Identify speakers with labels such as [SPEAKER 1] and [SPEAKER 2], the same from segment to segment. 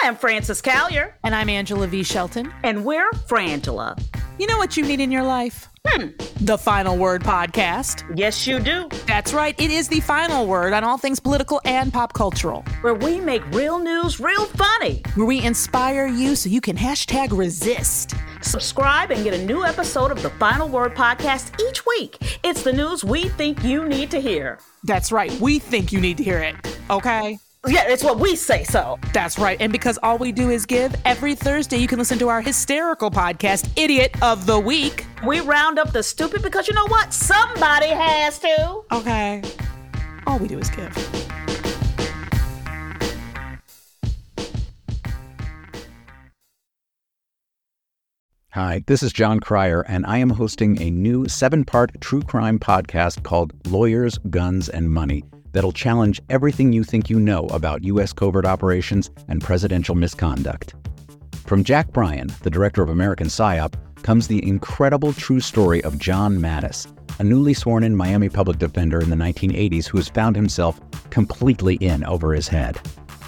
[SPEAKER 1] I'm Frances Callier.
[SPEAKER 2] And I'm Angela V. Shelton.
[SPEAKER 1] And we're Frangela.
[SPEAKER 2] You know what you need in your life? The Final Word Podcast.
[SPEAKER 1] Yes, you do.
[SPEAKER 2] That's right. It is the final word on all things political and pop cultural.
[SPEAKER 1] Where we make real news real funny.
[SPEAKER 2] Where we inspire you so you can #resist.
[SPEAKER 1] Subscribe and get a new episode of the Final Word Podcast each week. It's the news we think you need to hear.
[SPEAKER 2] That's right. We think you need to hear it. Okay?
[SPEAKER 1] Yeah, it's what we say so.
[SPEAKER 2] That's right. And because all we do is give, every Thursday you can listen to our hysterical podcast, Idiot of the Week.
[SPEAKER 1] We round up the stupid because you know what? Somebody has to.
[SPEAKER 2] Okay. All we do is give.
[SPEAKER 3] Hi, this is John Cryer, and I am hosting a new 7-part true crime podcast called Lawyers, Guns, and Money that'll challenge everything you think you know about U.S. covert operations and presidential misconduct. From Jack Bryan, the director of American PSYOP, comes the incredible true story of John Mattis, a newly sworn-in Miami public defender in the 1980s who has found himself completely in over his head.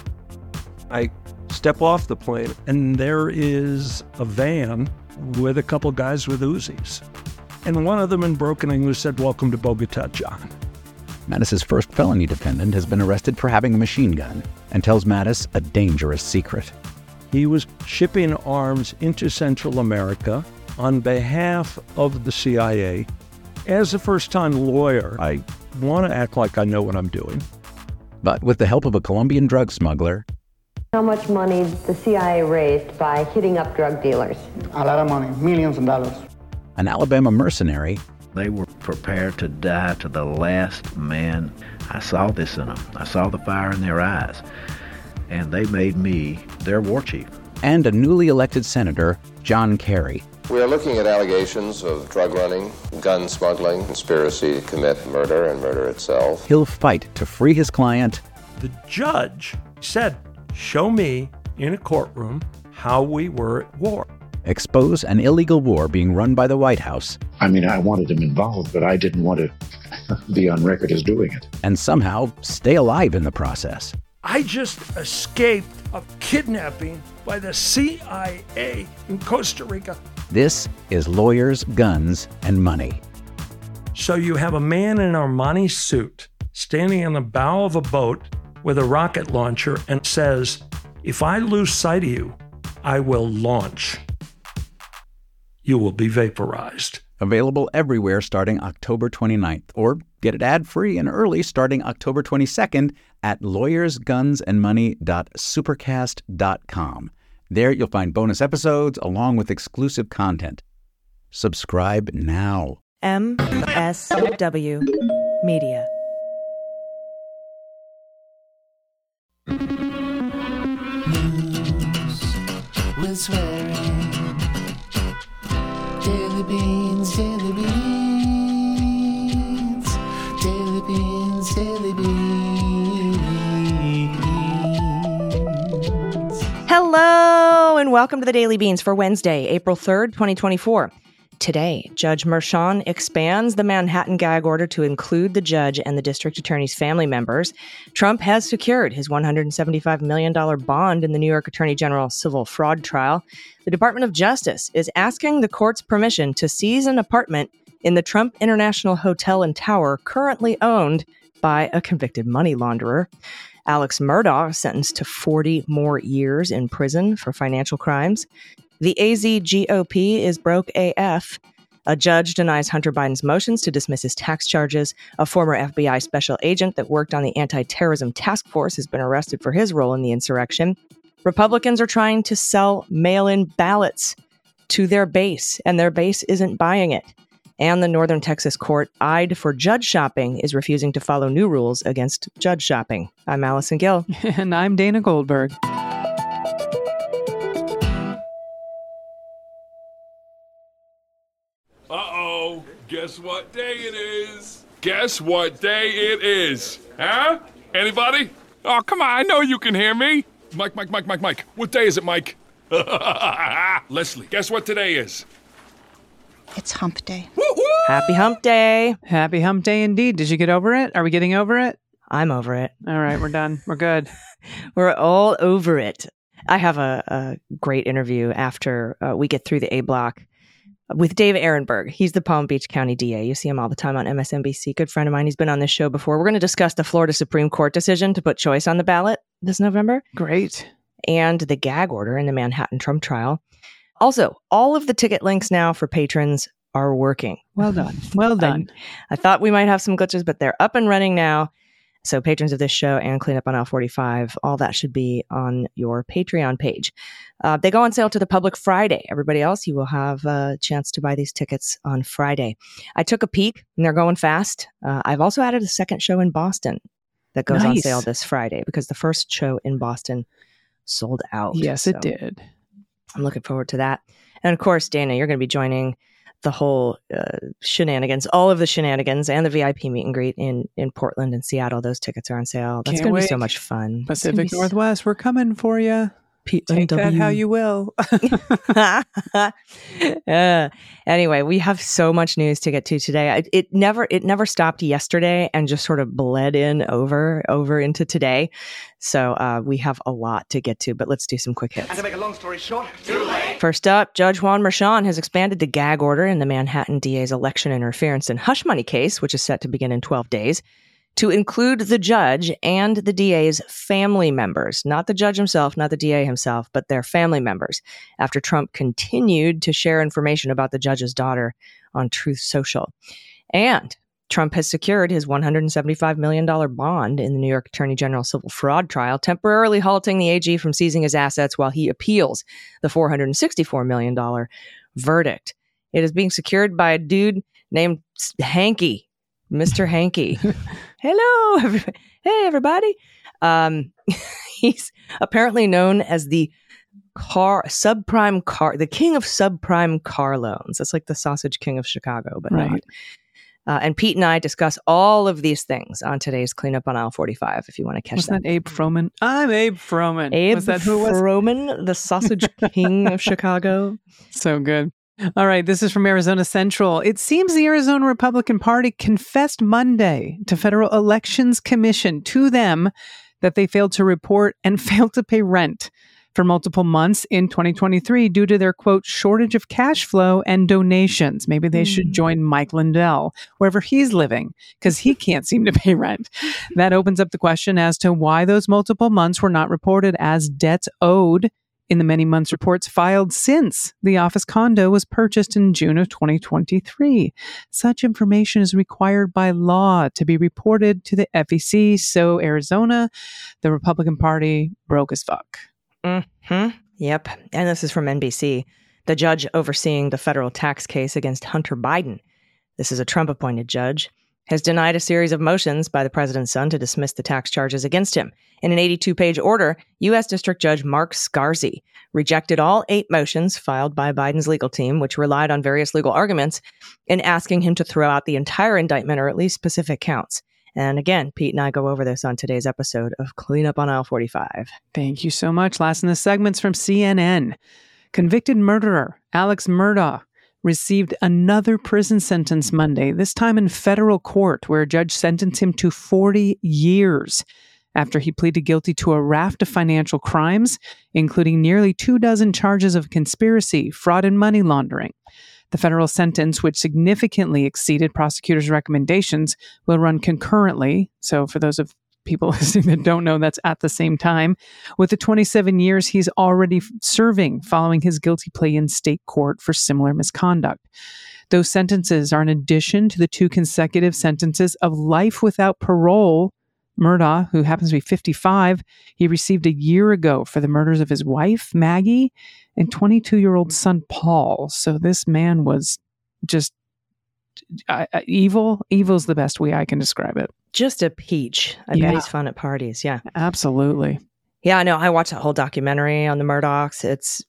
[SPEAKER 4] I step off the plane, and there is a van with a couple guys with Uzis. And one of them in broken English said, "Welcome to Bogota, John."
[SPEAKER 3] Mattis's first felony defendant has been arrested for having a machine gun and tells Mattis a dangerous secret.
[SPEAKER 4] He was shipping arms into Central America on behalf of the CIA. As a first-time lawyer, I want to act like I know what I'm doing.
[SPEAKER 3] But with the help of a Colombian drug smuggler,
[SPEAKER 5] how much money the CIA raised by hitting up drug dealers?
[SPEAKER 6] A lot of money, millions of dollars.
[SPEAKER 3] An Alabama mercenary,
[SPEAKER 7] they were prepared to die to the last man. I saw this in them. I saw the fire in their eyes. And they made me their war chief.
[SPEAKER 3] And a newly elected senator, John Kerry.
[SPEAKER 8] We are looking at allegations of drug running, gun smuggling, conspiracy to commit murder and murder itself.
[SPEAKER 3] He'll fight to free his client.
[SPEAKER 4] The judge said, "Show me in a courtroom how we were at war."
[SPEAKER 3] Expose an illegal war being run by the White House.
[SPEAKER 9] I mean, I wanted him involved, but I didn't want to be on record as doing it.
[SPEAKER 3] And somehow stay alive in the process.
[SPEAKER 4] I just escaped a kidnapping by the CIA in Costa Rica.
[SPEAKER 3] This is Lawyers, Guns, and Money.
[SPEAKER 4] So you have a man in an Armani suit standing on the bow of a boat with a rocket launcher and says, "If I lose sight of you, I will launch. You will be vaporized."
[SPEAKER 3] Available everywhere starting October 29th, or get it ad-free and early starting October 22nd at lawyersgunsandmoney.supercast.com. There you'll find bonus episodes along with exclusive content. Subscribe now.
[SPEAKER 10] MSW Media.
[SPEAKER 11] News with swearing. Daily beans, daily beans. Daily beans, daily beans.
[SPEAKER 10] Hello, and welcome to the Daily Beans for Wednesday, April 3rd, 2024. Today, Judge Merchan expands the Manhattan gag order to include the judge and the district attorney's family members. Trump has secured his $175 million bond in the New York Attorney General civil fraud trial. The Department of Justice is asking the court's permission to seize an apartment in the Trump International Hotel and Tower currently owned by a convicted money launderer. Alex Murdaugh sentenced to 40 more years in prison for financial crimes. The AZ GOP is broke AF. A judge denies Hunter Biden's motions to dismiss his tax charges. A former FBI special agent that worked on the anti-terrorism task force has been arrested for his role in the insurrection. Republicans are trying to sell mail-in ballots to their base, and their base isn't buying it. And the Northern Texas court, eyed for judge shopping, is refusing to follow new rules against judge shopping. I'm Allison Gill.
[SPEAKER 2] And I'm Dana Goldberg.
[SPEAKER 12] Uh-oh, guess what day it is? Guess what day it is? Huh? Anybody? Oh, come on, I know you can hear me. Mike. What day is it, Mike? Leslie, guess what today is?
[SPEAKER 13] It's hump day.
[SPEAKER 12] Woo-hoo!
[SPEAKER 10] Happy hump day.
[SPEAKER 2] Happy hump day indeed. Did you get over it? Are we getting over it?
[SPEAKER 10] I'm over it.
[SPEAKER 2] All right, we're done. We're good.
[SPEAKER 10] We're all over it. I have a great interview after we get through the A block with Dave Ehrenberg. He's the Palm Beach County DA. You see him all the time on MSNBC. Good friend of mine. He's been on this show before. We're going to discuss the Florida Supreme Court decision to put choice on the ballot this November.
[SPEAKER 2] Great.
[SPEAKER 10] And the gag order in the Manhattan Trump trial. Also, all of the ticket links now for patrons are working.
[SPEAKER 2] Well done. Well done.
[SPEAKER 10] I thought we might have some glitches, but they're up and running now. So patrons of this show and Cleanup on Aisle 45, all that should be on your Patreon page. They go on sale to the public Friday. Everybody else, you will have a chance to buy these tickets on Friday. I took a peek, and they're going fast. I've also added a second show in Boston that goes on sale this Friday because the first show in Boston sold out.
[SPEAKER 2] Yes, it did.
[SPEAKER 10] I'm looking forward to that. And of course, Dana, you're going to be joining the whole shenanigans, all of the shenanigans and the VIP meet and greet in Portland and Seattle. Those tickets are on sale. That's going to be so much fun.
[SPEAKER 2] Pacific Northwest, we're coming for you. Take that how you will.
[SPEAKER 10] Anyway, we have so much news to get to today. It never stopped yesterday and just sort of bled in over into today. So we have a lot to get to, but let's do some quick hits.
[SPEAKER 14] And to make a long story short, too late.
[SPEAKER 10] First up, Judge Juan Merchan has expanded the gag order in the Manhattan DA's election interference and hush money case, which is set to begin in 12 days. To include the judge and the DA's family members, not the judge himself, not the DA himself, but their family members, after Trump continued to share information about the judge's daughter on Truth Social. And Trump has secured his $175 million bond in the New York Attorney General civil fraud trial, temporarily halting the AG from seizing his assets while he appeals the $464 million verdict. It is being secured by a dude named Hanky, Mr. Hanky. Hello, everybody. Hey, everybody. He's apparently known as the the king of subprime car loans. That's like the sausage king of Chicago, but
[SPEAKER 2] right.
[SPEAKER 10] Not. And Pete and I discuss all of these things on today's Cleanup on Aisle 45, if you want to catch that.
[SPEAKER 2] Wasn't that Abe Froman? I'm Abe Froman.
[SPEAKER 10] Abe
[SPEAKER 2] was that who was?
[SPEAKER 10] Froman, the sausage king of Chicago.
[SPEAKER 2] So good. All right, this is from Arizona Central. It seems the Arizona Republican Party confessed Monday to Federal Elections Commission, to them, that they failed to report and failed to pay rent for multiple months in 2023 due to their, quote, shortage of cash flow and donations. Maybe they should join Mike Lindell, wherever he's living, because he can't seem to pay rent. That opens up the question as to why those multiple months were not reported as debts owed in the many months reports filed since the office condo was purchased in June of 2023. Such information is required by law to be reported to the FEC. So Arizona, the Republican Party, broke as fuck.
[SPEAKER 10] Mm-hmm. Yep. And this is from NBC. The judge overseeing the federal tax case against Hunter Biden, this is a Trump-appointed judge, has denied a series of motions by the president's son to dismiss the tax charges against him. In an 82-page order, U.S. District Judge Mark Scarzi rejected all 8 motions filed by Biden's legal team, which relied on various legal arguments, in asking him to throw out the entire indictment or at least specific counts. And again, Pete and I go over this on today's episode of Cleanup on Aisle 45.
[SPEAKER 2] Thank you so much. Last in the segments from CNN. Convicted murderer Alex Murdaugh received another prison sentence Monday, this time in federal court, where a judge sentenced him to 40 years after he pleaded guilty to a raft of financial crimes, including nearly 24 charges of conspiracy, fraud, and money laundering. The federal sentence, which significantly exceeded prosecutors' recommendations, will run concurrently. So for those of people listening that don't know, that's at the same time, with the 27 years he's already serving following his guilty plea in state court for similar misconduct. Those sentences are in addition to the 2 consecutive sentences of life without parole. Murdaugh, who happens to be 55, he received a year ago for the murders of his wife, Maggie, and 22-year-old son, Paul. So this man was just evil. Evil's the best way I can describe it.
[SPEAKER 10] Just a peach. I bet he's fun at parties. Yeah,
[SPEAKER 2] absolutely.
[SPEAKER 10] Yeah, I know. I watched that whole documentary on the Murdaughs. It's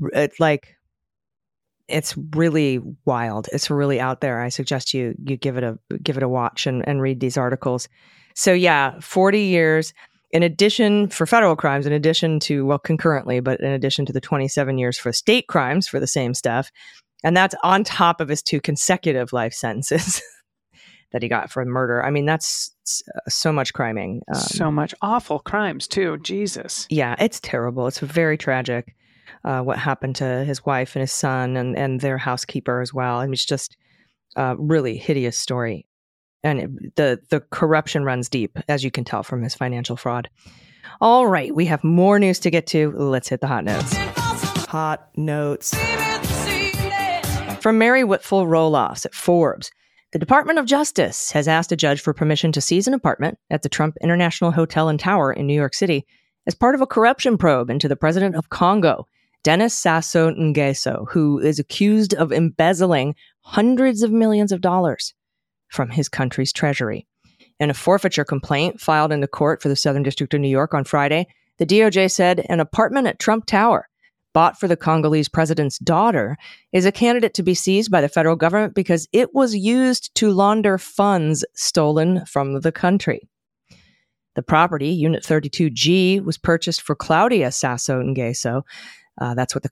[SPEAKER 10] really wild. It's really out there. I suggest you give it a watch and read these articles. So yeah, 40 years in addition for federal crimes, in addition to, well, concurrently, but in addition to the 27 years for state crimes for the same stuff. And that's on top of his 2 consecutive life sentences. that he got for murder. I mean, that's so much criming.
[SPEAKER 2] So much awful crimes, too. Jesus.
[SPEAKER 10] Yeah, it's terrible. It's very tragic what happened to his wife and his son and their housekeeper as well. I mean, it's just a really hideous story. And the corruption runs deep, as you can tell from his financial fraud. All right, we have more news to get to. Let's hit the hot notes. Hot notes. From Mary Whitful Roloffs at Forbes. The Department of Justice has asked a judge for permission to seize an apartment at the Trump International Hotel and Tower in New York City as part of a corruption probe into the president of Congo, Denis Sassou Nguesso, who is accused of embezzling hundreds of millions of dollars from his country's treasury. In a forfeiture complaint filed in the court for the Southern District of New York on Friday, the DOJ said an apartment at Trump Tower, bought for the Congolese president's daughter, is a candidate to be seized by the federal government because it was used to launder funds stolen from the country. The property, Unit 32G, was purchased for Claudia Sassou Nguesso. That's what the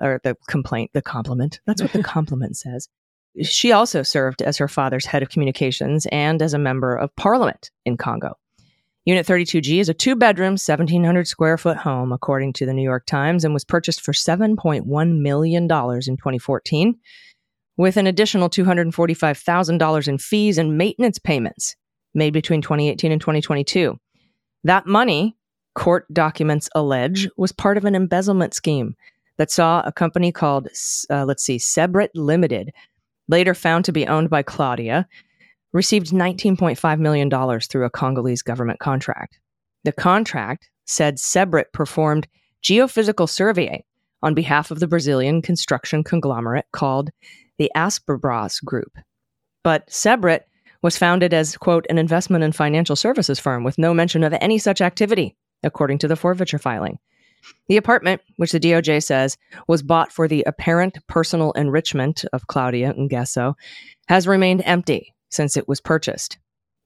[SPEAKER 10] compliment says. She also served as her father's head of communications and as a member of parliament in Congo. Unit 32G is a 2-bedroom, 1,700 square foot home, according to the New York Times, and was purchased for $7.1 million in 2014, with an additional $245,000 in fees and maintenance payments made between 2018 and 2022. That money, court documents allege, was part of an embezzlement scheme that saw a company called, Sebret Limited, later found to be owned by Claudia, received $19.5 million through a Congolese government contract. The contract said Sebret performed geophysical survey on behalf of the Brazilian construction conglomerate called the Asperbras Group. But Sebret was founded as, quote, an investment and financial services firm with no mention of any such activity, according to the forfeiture filing. The apartment, which the DOJ says was bought for the apparent personal enrichment of Claudia Nguesso, has remained empty since it was purchased.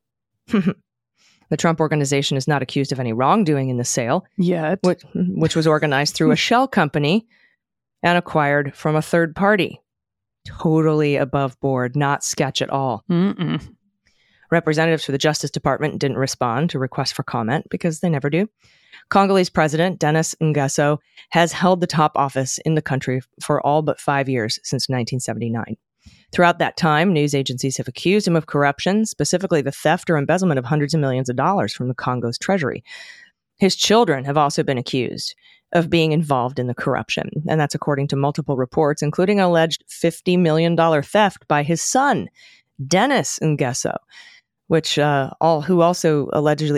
[SPEAKER 10] The Trump Organization is not accused of any wrongdoing in the sale,
[SPEAKER 2] yet,
[SPEAKER 10] which was organized through a shell company and acquired from a third party. Totally above board, not sketch at all.
[SPEAKER 2] Mm-mm.
[SPEAKER 10] Representatives for the Justice Department didn't respond to requests for comment because they never do. Congolese President Denis Nguesso has held the top office in the country for all but 5 years since 1979. Throughout that time, news agencies have accused him of corruption, specifically the theft or embezzlement of hundreds of millions of dollars from the Congo's treasury. His children have also been accused of being involved in the corruption, and that's according to multiple reports, including an alleged $50 million theft by his son, Denis Nguesso, which also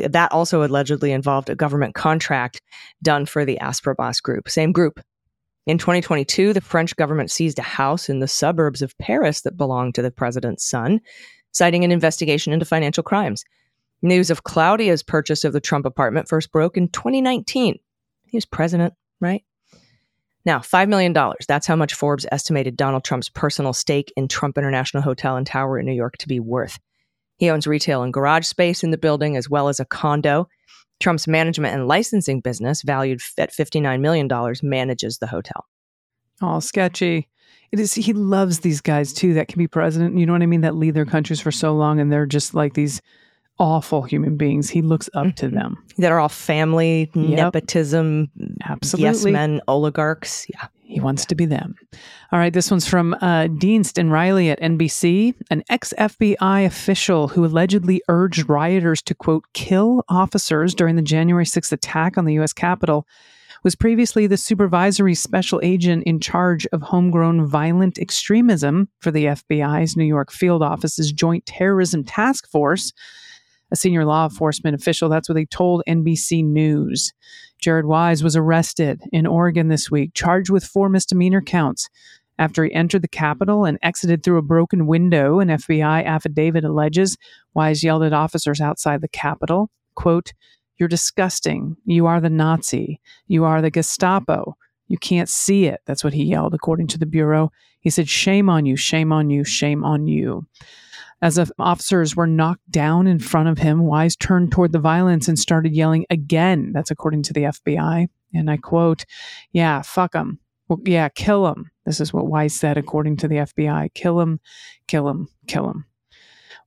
[SPEAKER 10] allegedly involved a government contract done for the Asperbras Group, same group. In 2022, the French government seized a house in the suburbs of Paris that belonged to the president's son, citing an investigation into financial crimes. News of Claudia's purchase of the Trump apartment first broke in 2019. He was president, right? Now, $5 million. That's how much Forbes estimated Donald Trump's personal stake in Trump International Hotel and Tower in New York to be worth. He owns retail and garage space in the building, as well as a condo. Trump's management and licensing business, valued at $59 million, manages the hotel.
[SPEAKER 2] All sketchy. It is. He loves these guys, too, that can be president. You know what I mean? That lead their countries for so long, and they're just like these awful human beings. He looks up to them.
[SPEAKER 10] That are all family, nepotism,
[SPEAKER 2] absolutely.
[SPEAKER 10] Yes men, oligarchs. Yeah.
[SPEAKER 2] He wants to be them. All right, this one's from Dienst and Riley at NBC. An ex-FBI official who allegedly urged rioters to, quote, kill officers during the January 6th attack on the U.S. Capitol was previously the supervisory special agent in charge of homegrown violent extremism for the FBI's New York field office's Joint Terrorism Task Force. A senior law enforcement official, that's what they told NBC News. Jared Wise was arrested in Oregon this week, charged with 4 misdemeanor counts after he entered the Capitol and exited through a broken window. An FBI affidavit alleges Wise yelled at officers outside the Capitol, quote, "You're disgusting. You are the Nazi. You are the Gestapo. You can't see it." That's what he yelled, according to the Bureau. He said, "Shame on you, shame on you, shame on you." As officers were knocked down in front of him, Wise turned toward the violence and started yelling again. That's according to the FBI. And I quote, "Yeah, fuck him. Well, yeah, kill him." This is what Wise said, according to the FBI. "Kill him, kill him, kill him."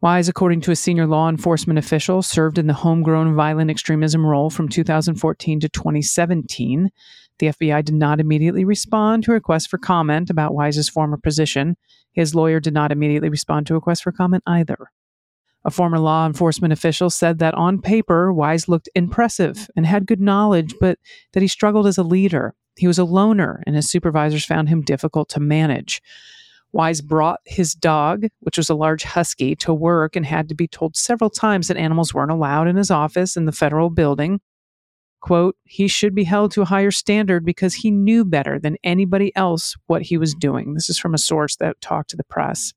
[SPEAKER 2] Wise, according to a senior law enforcement official, served in the homegrown violent extremism role from 2014 to 2017. The FBI did not immediately respond to requests for comment about Wise's former position. His lawyer did not immediately respond to requests for comment either. A former law enforcement official said that on paper, Wise looked impressive and had good knowledge, but that he struggled as a leader. He was a loner, and his supervisors found him difficult to manage. Wise brought his dog, which was a large husky, to work and had to be told several times that animals weren't allowed in his office in the federal building. Quote, he should be held to a higher standard because he knew better than anybody else what he was doing. This is from a source that talked to the press.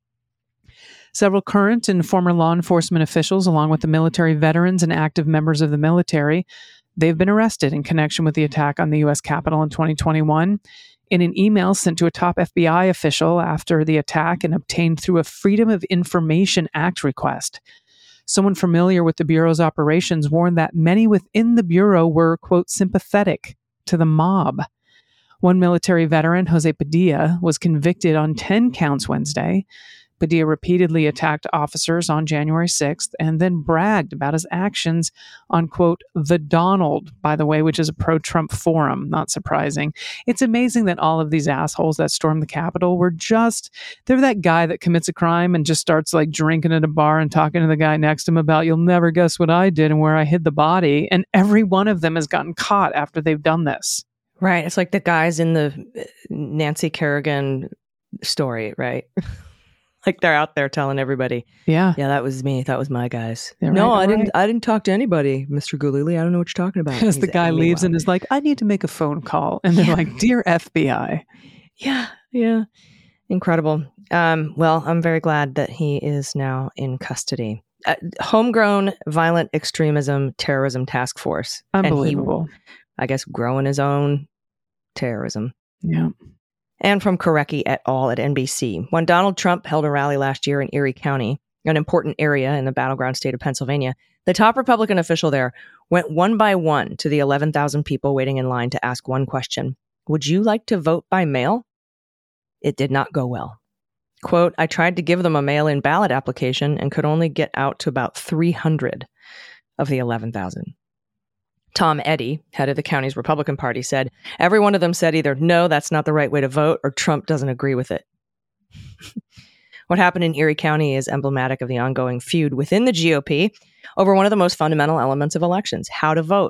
[SPEAKER 2] Several current and former law enforcement officials, along with the military veterans and active members of the military, they've been arrested in connection with the attack on the U.S. Capitol in 2021. In an email sent to a top FBI official after the attack and obtained through a Freedom of Information Act request, someone familiar with the Bureau's operations warned that many within the Bureau were, quote, sympathetic to the mob. One military veteran, Jose Padilla, was convicted on 10 counts Wednesday. Padilla repeatedly attacked officers on January 6th and then bragged about his actions on, quote, The Donald, by the way, which is a pro-Trump forum. Not surprising. It's amazing that all of these assholes that stormed the Capitol they're that guy that commits a crime and just starts like drinking at a bar and talking to the guy next to him about, you'll never guess what I did and where I hid the body. And every one of them has gotten caught after they've done this.
[SPEAKER 10] Right. It's like the guys in the Nancy Kerrigan story, right? Like they're out there telling everybody, yeah, that was me. That was my guys.
[SPEAKER 2] Yeah,
[SPEAKER 10] no,
[SPEAKER 2] right,
[SPEAKER 10] I didn't talk to anybody, Mr. Gulili. I don't know what you're talking about.
[SPEAKER 2] Because the guy leaves and is like, I need to make a phone call. And they're like, dear FBI.
[SPEAKER 10] Yeah. Incredible. Well, I'm very glad that he is now in custody. Homegrown violent extremism terrorism task force.
[SPEAKER 2] Unbelievable.
[SPEAKER 10] And he, I guess, growing his own terrorism.
[SPEAKER 2] Yeah.
[SPEAKER 10] And from Korecki et al. At NBC. When Donald Trump held a rally last year in Erie County, an important area in the battleground state of Pennsylvania, the top Republican official there went one by one to the 11,000 people waiting in line to ask one question. Would you like to vote by mail? It did not go well. Quote, I tried to give them a mail-in ballot application and could only get out to about 300 of the 11,000. Tom Eddy, head of the county's Republican Party, said every one of them said either, no, that's not the right way to vote, or Trump doesn't agree with it. What happened in Erie County is emblematic of the ongoing feud within the GOP over one of the most fundamental elements of elections, how to vote.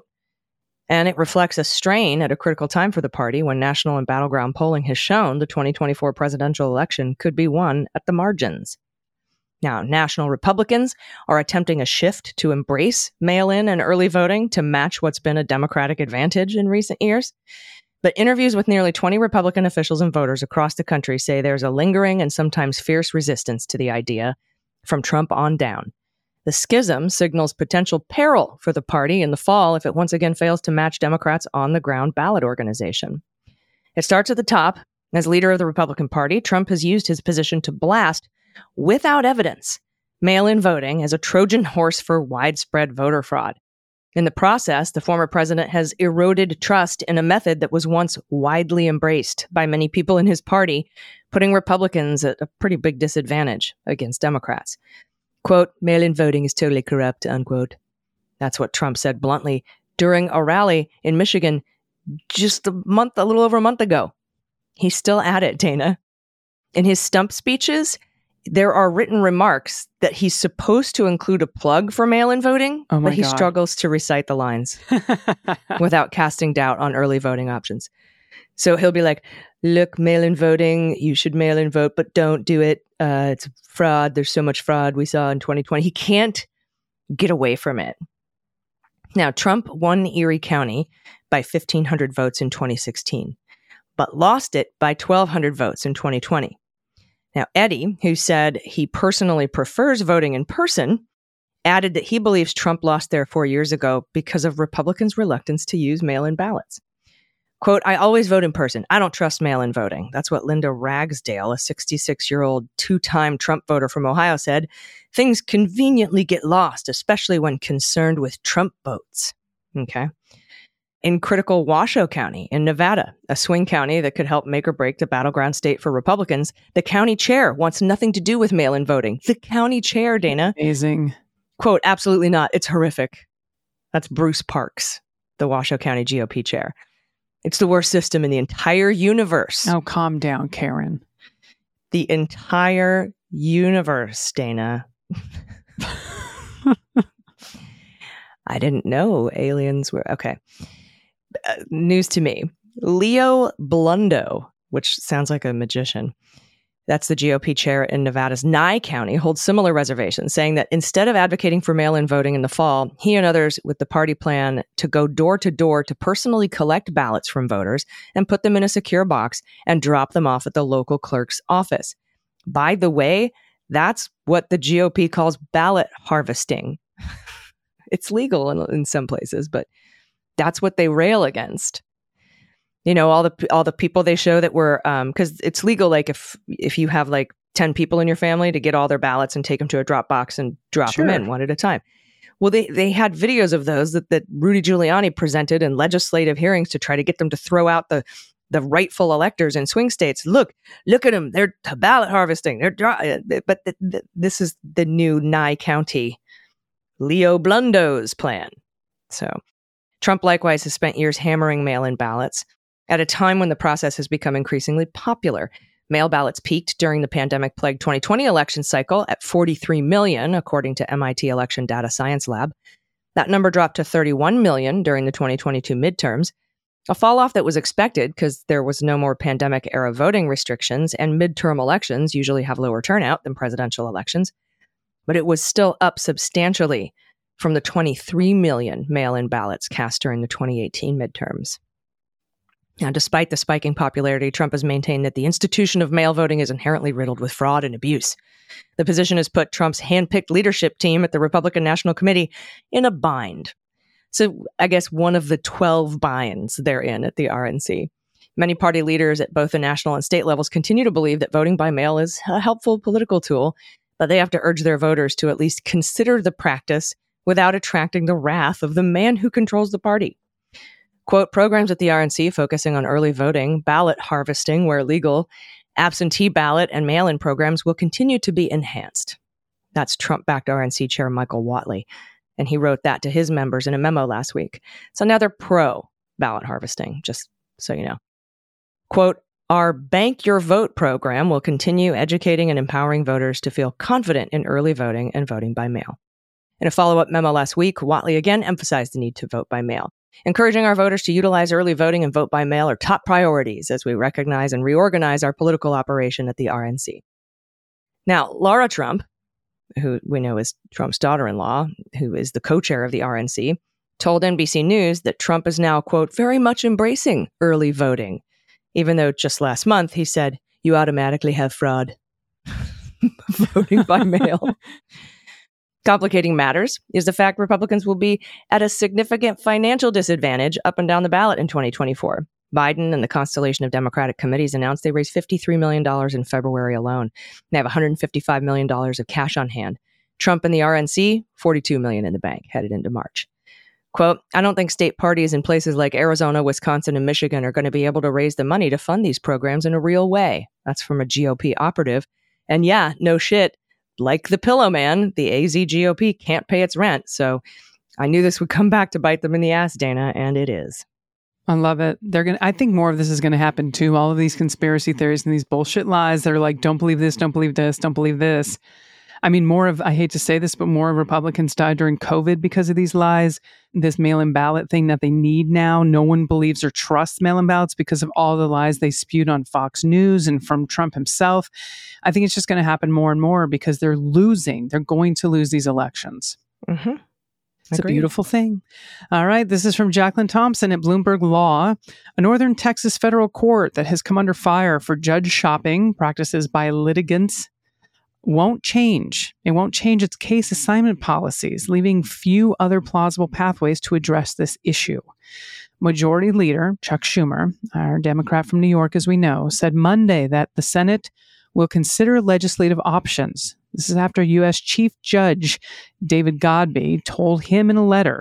[SPEAKER 10] And it reflects a strain at a critical time for the party when national and battleground polling has shown the 2024 presidential election could be won at the margins. Now, national Republicans are attempting a shift to embrace mail-in and early voting to match what's been a Democratic advantage in recent years. But interviews with nearly 20 Republican officials and voters across the country say there's a lingering and sometimes fierce resistance to the idea from Trump on down. The schism signals potential peril for the party in the fall if it once again fails to match Democrats' on-the-ground ballot organization. It starts at the top. As leader of the Republican Party, Trump has used his position to blast, without evidence, mail-in voting as a Trojan horse for widespread voter fraud. In the process, the former president has eroded trust in a method that was once widely embraced by many people in his party, putting Republicans at a pretty big disadvantage against Democrats. Quote, mail-in voting is totally corrupt, unquote. That's what Trump said bluntly during a rally in Michigan just a little over a month ago. He's still at it, Dana. In his stump speeches, there are written remarks that he's supposed to include a plug for mail-in voting, but he struggles to recite the lines without casting doubt on early voting options. So he'll be like, look, mail-in voting, you should mail-in vote, but don't do it. It's fraud. There's so much fraud we saw in 2020. He can't get away from it. Now, Trump won Erie County by 1,500 votes in 2016, but lost it by 1,200 votes in 2020. Now, Eddy, who said he personally prefers voting in person, added that he believes Trump lost there 4 years ago because of Republicans' reluctance to use mail-in ballots. Quote, I always vote in person. I don't trust mail-in voting. That's what Linda Ragsdale, a 66-year-old two-time Trump voter from Ohio, said. Things conveniently get lost, especially when concerned with Trump votes. Okay. In critical Washoe County in Nevada, a swing county that could help make or break the battleground state for Republicans, the county chair wants nothing to do with mail-in voting. The county chair, Dana.
[SPEAKER 2] Amazing.
[SPEAKER 10] Quote, absolutely not. It's horrific. That's Bruce Parks, the Washoe County GOP chair. It's the worst system in the entire universe.
[SPEAKER 2] Oh, calm down, Karen.
[SPEAKER 10] The entire universe, Dana. I didn't know aliens were... Okay. News to me. Leo Blundo, which sounds like a magician, that's the GOP chair in Nevada's Nye County, holds similar reservations, saying that instead of advocating for mail-in voting in the fall, he and others with the party plan to go door to door to personally collect ballots from voters and put them in a secure box and drop them off at the local clerk's office. By the way, that's what the GOP calls ballot harvesting. It's legal in some places, but that's what they rail against. You know, all the people they show that were, because it's legal, like if you have like 10 people in your family, to get all their ballots and take them to a drop box and drop them in one at a time. Well, they had videos of those that Rudy Giuliani presented in legislative hearings to try to get them to throw out the rightful electors in swing states. Look at them. They're ballot harvesting. But this is the new Nye County Leo Blundo's plan. So Trump likewise has spent years hammering mail-in ballots at a time when the process has become increasingly popular. Mail ballots peaked during the pandemic-plagued 2020 election cycle at 43 million, according to MIT Election Data Science Lab. That number dropped to 31 million during the 2022 midterms, a fall-off that was expected because there was no more pandemic-era voting restrictions, and midterm elections usually have lower turnout than presidential elections. But it was still up substantially from the 23 million mail-in ballots cast during the 2018 midterms. Now, despite the spiking popularity, Trump has maintained that the institution of mail voting is inherently riddled with fraud and abuse. The position has put Trump's hand-picked leadership team at the Republican National Committee in a bind. So I guess one of the 12 binds they're in at the RNC. Many party leaders at both the national and state levels continue to believe that voting by mail is a helpful political tool, but they have to urge their voters to at least consider the practice without attracting the wrath of the man who controls the party. Quote, programs at the RNC focusing on early voting, ballot harvesting where legal, absentee ballot, and mail-in programs will continue to be enhanced. That's Trump-backed RNC Chair Michael Whatley, and he wrote that to his members in a memo last week. So now they're pro-ballot harvesting, just so you know. Quote, our Bank Your Vote program will continue educating and empowering voters to feel confident in early voting and voting by mail. In a follow-up memo last week, Whatley again emphasized the need to vote by mail. Encouraging our voters to utilize early voting and vote by mail are top priorities as we recognize and reorganize our political operation at the RNC. Now, Laura Trump, who we know is Trump's daughter-in-law, who is the co-chair of the RNC, told NBC News that Trump is now, quote, very much embracing early voting, even though just last month he said, you automatically have fraud. Voting by mail. Complicating matters is the fact Republicans will be at a significant financial disadvantage up and down the ballot in 2024. Biden and the constellation of Democratic committees announced they raised $53 million in February alone. They have $155 million of cash on hand. Trump and the RNC, $42 million in the bank headed into March. Quote, I don't think state parties in places like Arizona, Wisconsin, and Michigan are going to be able to raise the money to fund these programs in a real way. That's from a GOP operative. And yeah, no shit. Like the Pillow Man, the AZ GOP can't pay its rent. So I knew this would come back to bite them in the ass, Dana, and it is.
[SPEAKER 2] I love it. I think more of this is going to happen too. All of these conspiracy theories and these bullshit lies that are like, don't believe this, don't believe this, don't believe this. I mean, I hate to say this, but more Republicans died during COVID because of these lies. This mail-in ballot thing that they need now. No one believes or trusts mail-in ballots because of all the lies they spewed on Fox News and from Trump himself. I think it's just going to happen more and more because they're losing. They're going to lose these elections.
[SPEAKER 10] Mm-hmm.
[SPEAKER 2] It's a beautiful thing. All right. This is from Jacqueline Thompson at Bloomberg Law. A Northern Texas federal court that has come under fire for judge shopping practices by litigants won't change. It won't change its case assignment policies, leaving few other plausible pathways to address this issue. Majority Leader Chuck Schumer, our Democrat from New York, as we know, said Monday that the Senate will consider legislative options. This is after U.S. Chief Judge David Godbee told him in a letter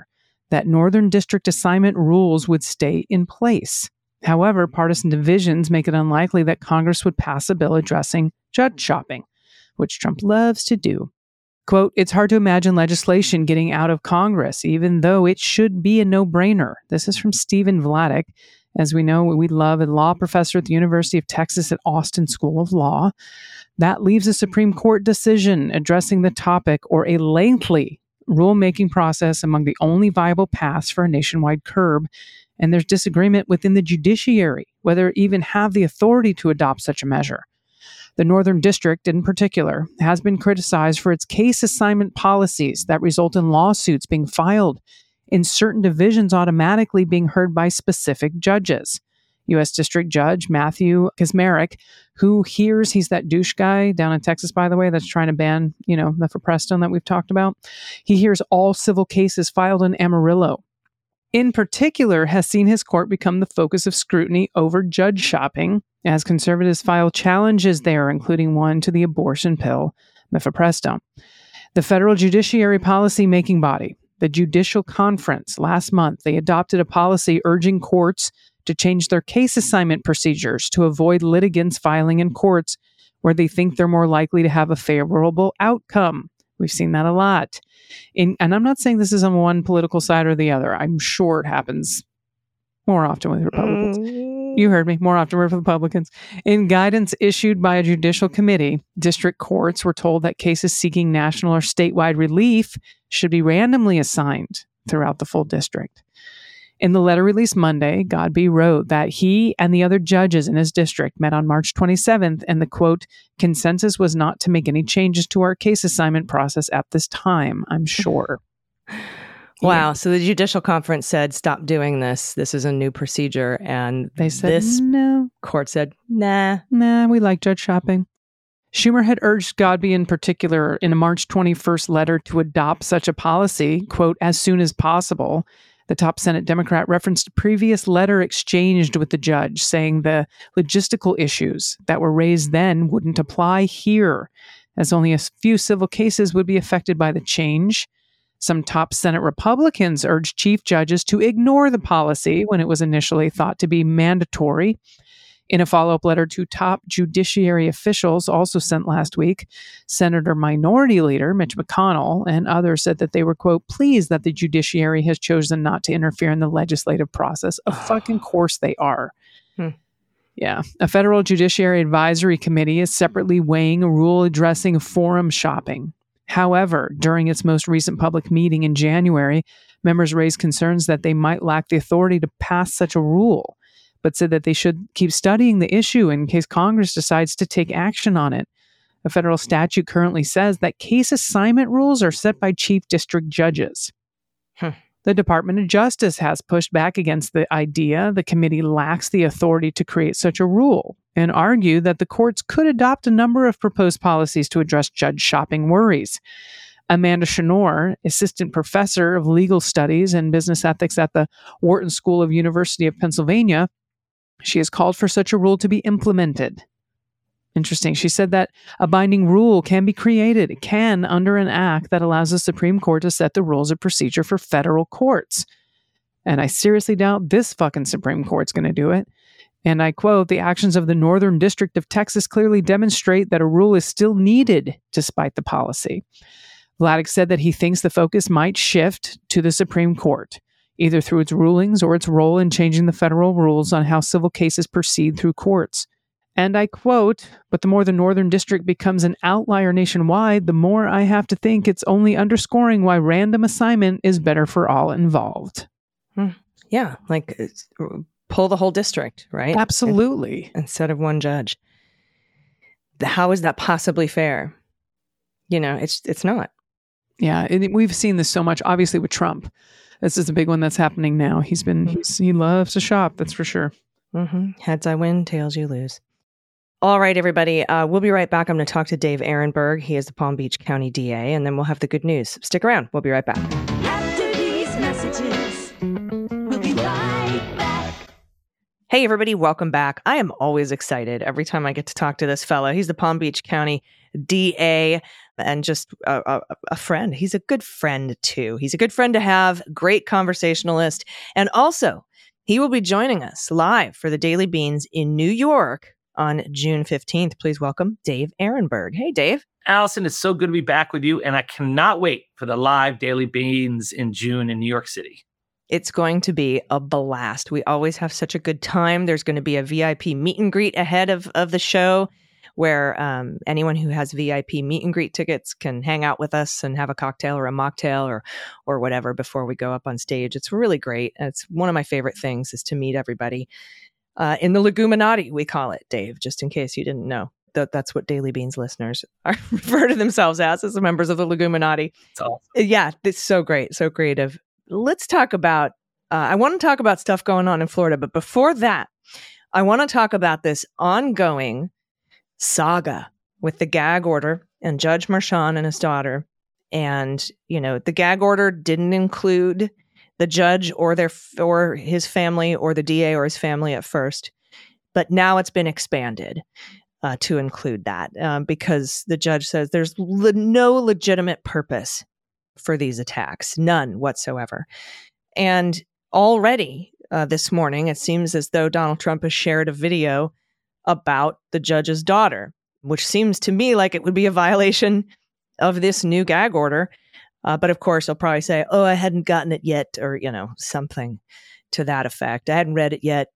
[SPEAKER 2] that Northern District assignment rules would stay in place. However, partisan divisions make it unlikely that Congress would pass a bill addressing judge shopping, which Trump loves to do. Quote, it's hard to imagine legislation getting out of Congress, even though it should be a no-brainer. This is from Stephen Vladeck. As we know, we love a law professor at the University of Texas at Austin School of Law. That leaves a Supreme Court decision addressing the topic or a lengthy rulemaking process among the only viable paths for a nationwide curb. And there's disagreement within the judiciary whether it even have the authority to adopt such a measure. The Northern District, in particular, has been criticized for its case assignment policies that result in lawsuits being filed in certain divisions automatically being heard by specific judges. U.S. District Judge Matthew Kacsmaryk, who hears, he's that douche guy down in Texas, by the way, that's trying to ban, mifepristone that we've talked about. He hears all civil cases filed in Amarillo. In particular, has seen his court become the focus of scrutiny over judge shopping, as conservatives file challenges there, including one to the abortion pill, mifepristone. The federal judiciary policy-making body, the Judicial Conference, last month, they adopted a policy urging courts to change their case assignment procedures to avoid litigants filing in courts where they think they're more likely to have a favorable outcome. We've seen that a lot. And I'm not saying this is on one political side or the other. I'm sure it happens more often with Republicans. You heard me, more often with Republicans. In guidance issued by a judicial committee, district courts were told that cases seeking national or statewide relief should be randomly assigned throughout the full district. In the letter released Monday, Godbee wrote that he and the other judges in his district met on March 27th, and the, quote, consensus was not to make any changes to our case assignment process at this time, I'm sure.
[SPEAKER 10] Wow. Yeah. So the Judicial Conference said, stop doing this. This is a new procedure. And
[SPEAKER 2] they said,
[SPEAKER 10] this
[SPEAKER 2] no.
[SPEAKER 10] Court said, nah,
[SPEAKER 2] we like judge shopping. Schumer had urged Godbee in particular in a March 21st letter to adopt such a policy, quote, as soon as possible. The top Senate Democrat referenced a previous letter exchanged with the judge, saying the logistical issues that were raised then wouldn't apply here, as only a few civil cases would be affected by the change. Some top Senate Republicans urged chief judges to ignore the policy when it was initially thought to be mandatory. In a follow-up letter to top judiciary officials also sent last week, Senator Minority Leader Mitch McConnell and others said that they were, quote, pleased that the judiciary has chosen not to interfere in the legislative process. Of fucking course they are. Yeah. A federal judiciary advisory committee is separately weighing a rule addressing forum shopping. However, during its most recent public meeting in January, members raised concerns that they might lack the authority to pass such a rule, but said that they should keep studying the issue in case Congress decides to take action on it. A federal statute currently says that case assignment rules are set by chief district judges. The Department of Justice has pushed back against the idea the committee lacks the authority to create such a rule and argued that the courts could adopt a number of proposed policies to address judge shopping worries. Amanda Schnoor, assistant professor of legal studies and business ethics at the Wharton School of University of Pennsylvania, she has called for such a rule to be implemented. Interesting. She said that a binding rule can be created. It can under an act that allows the Supreme Court to set the rules of procedure for federal courts. And I seriously doubt this fucking Supreme Court's going to do it. And I quote, the actions of the Northern District of Texas clearly demonstrate that a rule is still needed despite the policy. Vladeck said that he thinks the focus might shift to the Supreme Court, either through its rulings or its role in changing the federal rules on how civil cases proceed through courts. And I quote, but the more the Northern District becomes an outlier nationwide, the more I have to think it's only underscoring why random assignment is better for all involved.
[SPEAKER 10] Yeah, like pull the whole district, right?
[SPEAKER 2] Absolutely.
[SPEAKER 10] Instead of one judge. How is that possibly fair? It's not.
[SPEAKER 2] Yeah, we've seen this so much, obviously, with Trump. This is a big one that's happening now. He loves to shop, that's for sure.
[SPEAKER 10] Heads I win, tails you lose. All right, everybody. We'll be right back. I'm going to talk to Dave Ehrenberg. He is the Palm Beach County DA, and then we'll have the good news. Stick around. We'll be right back.
[SPEAKER 11] After these messages, we'll be right back.
[SPEAKER 10] Hey, everybody, welcome back. I am always excited every time I get to talk to this fella. He's the Palm Beach County DA and just a friend. He's a good friend, too. He's a good friend to have, great conversationalist. And also, he will be joining us live for the Daily Beans in New York on June 15th. Please welcome Dave Ehrenberg. Hey, Dave.
[SPEAKER 15] Allison, it's so good to be back with you, and I cannot wait for the live Daily Beans in June in New York City.
[SPEAKER 10] It's going to be a blast. We always have such a good time. There's going to be a VIP meet and greet ahead of the show where anyone who has VIP meet and greet tickets can hang out with us and have a cocktail or a mocktail or whatever before we go up on stage. It's really great. It's one of my favorite things is to meet everybody in the Leguminati, we call it, Dave, just in case you didn't know. That's what Daily Beans listeners refer to themselves as the members of the Leguminati.
[SPEAKER 15] It's awesome.
[SPEAKER 10] Yeah, it's so great, so creative. Let's talk about, I want to talk about stuff going on in Florida, but before that, I want to talk about this ongoing saga with the gag order and Judge Merchan and his daughter. And, you know, the gag order didn't include the judge or his family or the DA or his family at first, but now it's been expanded to include that because the judge says there's no legitimate purpose for these attacks, none whatsoever. And already this morning, it seems as though Donald Trump has shared a video about the judge's daughter, which seems to me like it would be a violation of this new gag order. But of course, he'll probably say, oh, I hadn't gotten it yet, or, you know, something to that effect. I hadn't read it yet.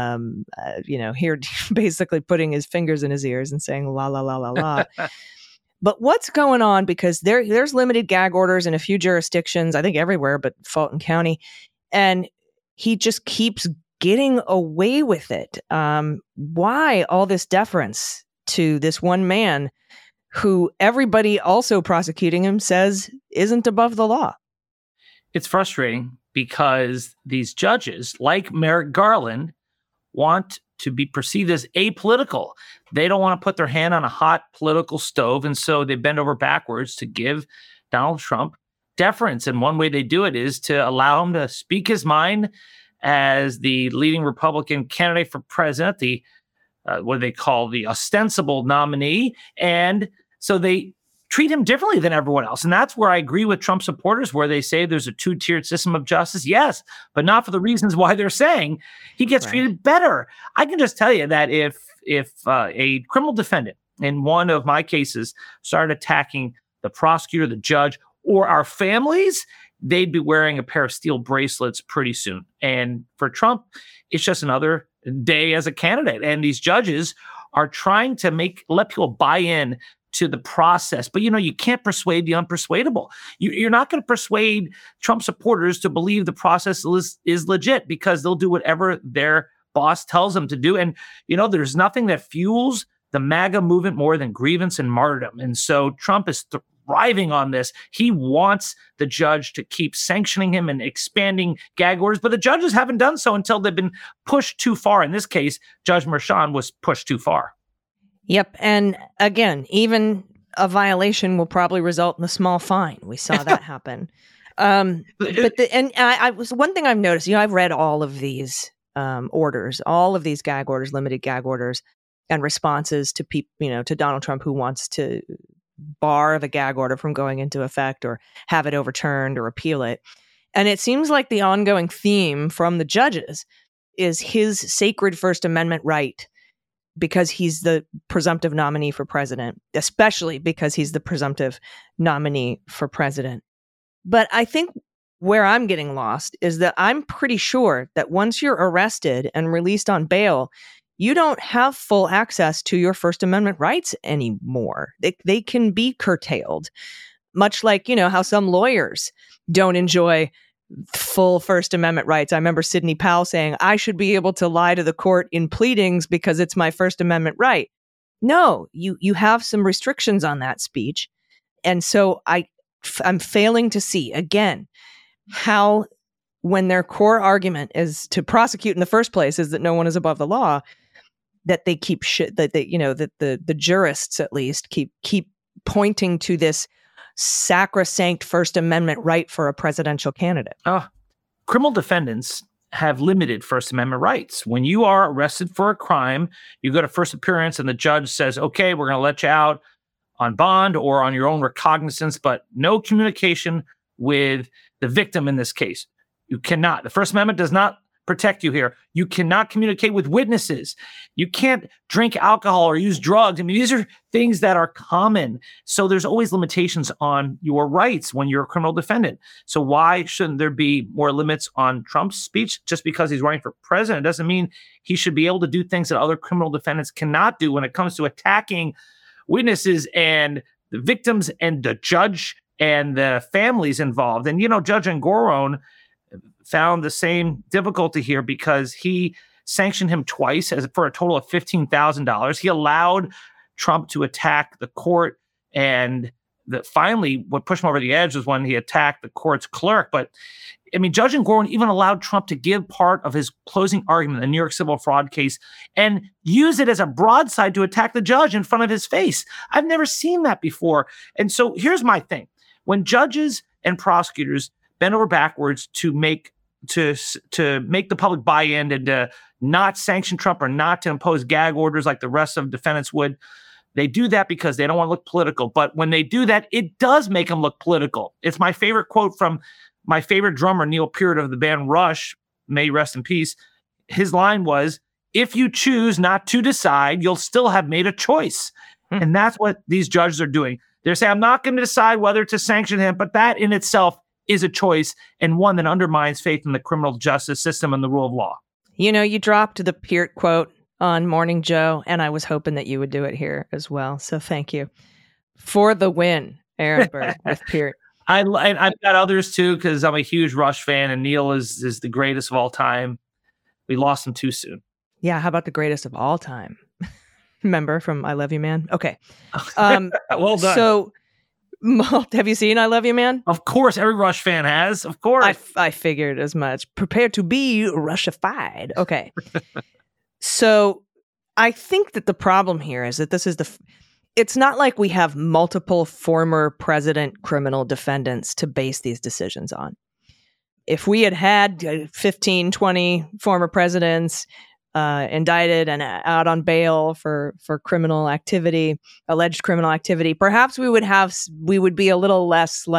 [SPEAKER 10] Here basically putting his fingers in his ears and saying, la, la, la, la, la. But what's going on? Because there's limited gag orders in a few jurisdictions, I think everywhere, but Fulton County. And he just keeps getting away with it. Why all this deference to this one man who everybody also prosecuting him says isn't above the law?
[SPEAKER 15] It's frustrating because these judges, like Merrick Garland, want to be perceived as apolitical. They don't want to put their hand on a hot political stove, and so they bend over backwards to give Donald Trump deference. And one way they do it is to allow him to speak his mind as the leading Republican candidate for president, the what they call the ostensible nominee. And so they treat him differently than everyone else. And that's where I agree with Trump supporters, where they say there's a two-tiered system of justice. Yes, but not for the reasons why they're saying he gets treated better. I can just tell you that if a criminal defendant in one of my cases started attacking the prosecutor, the judge, or our families, they'd be wearing a pair of steel bracelets pretty soon. And for Trump, it's just another day as a candidate. And these judges are trying to let people buy in to the process. But, you know, you can't persuade the unpersuadable. You're not going to persuade Trump supporters to believe the process is legit because they'll do whatever their boss tells them to do. And, you know, there's nothing that fuels the MAGA movement more than grievance and martyrdom. And so Trump is thriving on this. He wants the judge to keep sanctioning him and expanding gag orders, but the judges haven't done so until they've been pushed too far. In this case, Judge Merchan was pushed too far.
[SPEAKER 10] Yep. And again, even a violation will probably result in a small fine. We saw that happen. One thing I've noticed, you know, I've read all of these orders, all of these gag orders, limited gag orders, and responses to people, you know, to Donald Trump who wants to bar the gag order from going into effect or have it overturned or appeal it. And it seems like the ongoing theme from the judges is his sacred First Amendment right, because he's the presumptive nominee for president, especially because he's the presumptive nominee for president. But I think where I'm getting lost is that I'm pretty sure that once you're arrested and released on bail, you don't have full access to your First Amendment rights anymore. They can be curtailed, much like, you know, how some lawyers don't enjoy full First Amendment rights. I remember Sidney Powell saying, I should be able to lie to the court in pleadings because it's my First Amendment right. No, you have some restrictions on that speech. And so I'm failing to see, again, how when their core argument is to prosecute in the first place is that no one is above the law, that they keep that the jurists at least keep pointing to this sacrosanct First Amendment right for a presidential candidate.
[SPEAKER 15] Criminal defendants have limited First Amendment rights. When you are arrested for a crime, you go to first appearance and the judge says, okay, we're going to let you out on bond or on your own recognizance, but no communication with the victim in this case. You cannot. The First Amendment does not protect you here. You cannot communicate with witnesses. You can't drink alcohol or use drugs. I mean, these are things that are common. So there's always limitations on your rights when you're a criminal defendant. So why shouldn't there be more limits on Trump's speech? Just because he's running for president doesn't mean he should be able to do things that other criminal defendants cannot do when it comes to attacking witnesses and the victims and the judge and the families involved. And, Judge Engoron found the same difficulty here because he sanctioned him twice for a total of $15,000. He allowed Trump to attack the court, and finally what pushed him over the edge was when he attacked the court's clerk. But I mean, Judge Engoron even allowed Trump to give part of his closing argument in the New York civil fraud case and use it as a broadside to attack the judge in front of his face. I've never seen that before. And so here's my thing. When judges and prosecutors bend over backwards to make the public buy in and to not sanction Trump or not to impose gag orders like the rest of defendants would, they do that because they don't want to look political. But when they do that, it does make them look political. It's my favorite quote from my favorite drummer, Neil Peart of the band Rush, may he rest in peace. His line was, if you choose not to decide, you'll still have made a choice. And that's what these judges are doing. They're saying, I'm not going to decide whether to sanction him, but that in itself is a choice and one that undermines faith in the criminal justice system and the rule of law.
[SPEAKER 10] You dropped the Peart quote on Morning Joe, and I was hoping that you would do it here as well. So thank you. For the win, Aaron Berg with Peart.
[SPEAKER 15] I've got others too, because I'm a huge Rush fan, and Neil is the greatest of all time. We lost him too soon.
[SPEAKER 10] Yeah, how about the greatest of all time? Remember from I Love You, Man? Okay.
[SPEAKER 15] Well done.
[SPEAKER 10] So, have you seen I Love You, Man?
[SPEAKER 15] Of course, every Rush fan has. Of course.
[SPEAKER 10] I figured as much. Prepare to be Rushified. Okay. So, I think that the problem here is that this is it's not like we have multiple former president criminal defendants to base these decisions on. If we had 15, 20 former presidents indicted and out on bail for criminal activity, alleged criminal activity, perhaps we would be a little less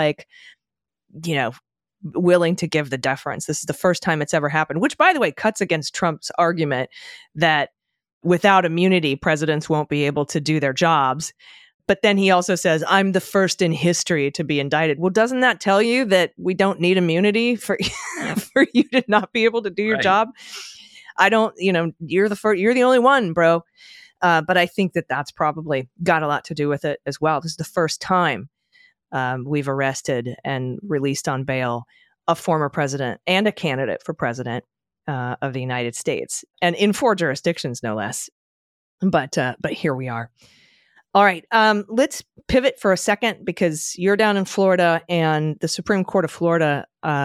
[SPEAKER 10] willing to give the deference. This is the first time it's ever happened, which, by the way, cuts against Trump's argument that without immunity, presidents won't be able to do their jobs. But then he also says, I'm the first in history to be indicted. Well, doesn't that tell you that we don't need immunity for you to not be able to do your job? I don't, you're the only one, bro. But I think that that's probably got a lot to do with it as well. This is the first time we've arrested and released on bail a former president and a candidate for president of the United States, and in 4 jurisdictions, no less. But here we are. All right, let's pivot for a second because you're down in Florida, and the Supreme Court of Florida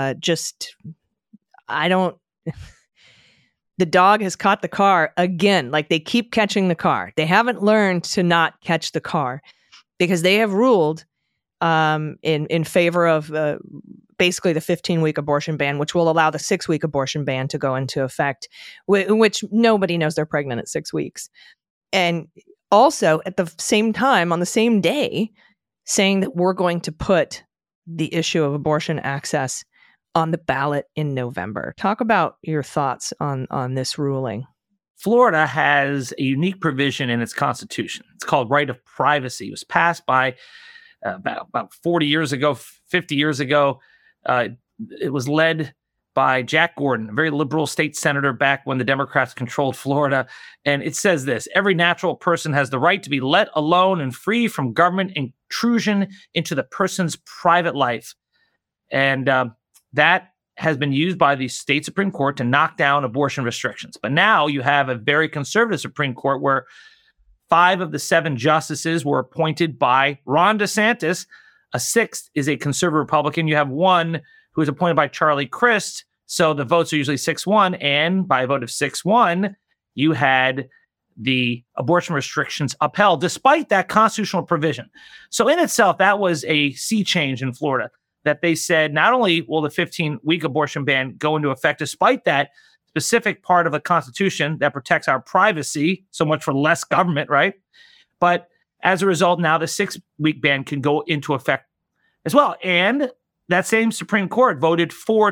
[SPEAKER 10] the dog has caught the car again. Like, they keep catching the car. They haven't learned to not catch the car because they have ruled in favor of basically the 15-week abortion ban, which will allow the 6-week abortion ban to go into effect, which nobody knows they're pregnant at 6 weeks. And also, at the same time, on the same day, saying that we're going to put the issue of abortion access on the ballot in November. Talk about your thoughts on this ruling.
[SPEAKER 15] Florida has a unique provision in its constitution. It's called right of privacy. It was passed by about 40 years ago, 50 years ago. It was led by Jack Gordon, a very liberal state senator back when the Democrats controlled Florida. And it says this: every natural person has the right to be let alone and free from government intrusion into the person's private life. And that has been used by the state Supreme Court to knock down abortion restrictions. But now you have a very conservative Supreme Court where 5 of the 7 justices were appointed by Ron DeSantis. A 6th is a conservative Republican. You have 1 who is appointed by Charlie Crist. So the votes are usually 6-1. And by a vote of 6-1, you had the abortion restrictions upheld, despite that constitutional provision. So in itself, that was a sea change in Florida. that they said not only will the 15-week abortion ban go into effect, despite that specific part of the Constitution that protects our privacy, so much for less government, right? But as a result, now the 6-week ban can go into effect as well. And that same Supreme Court voted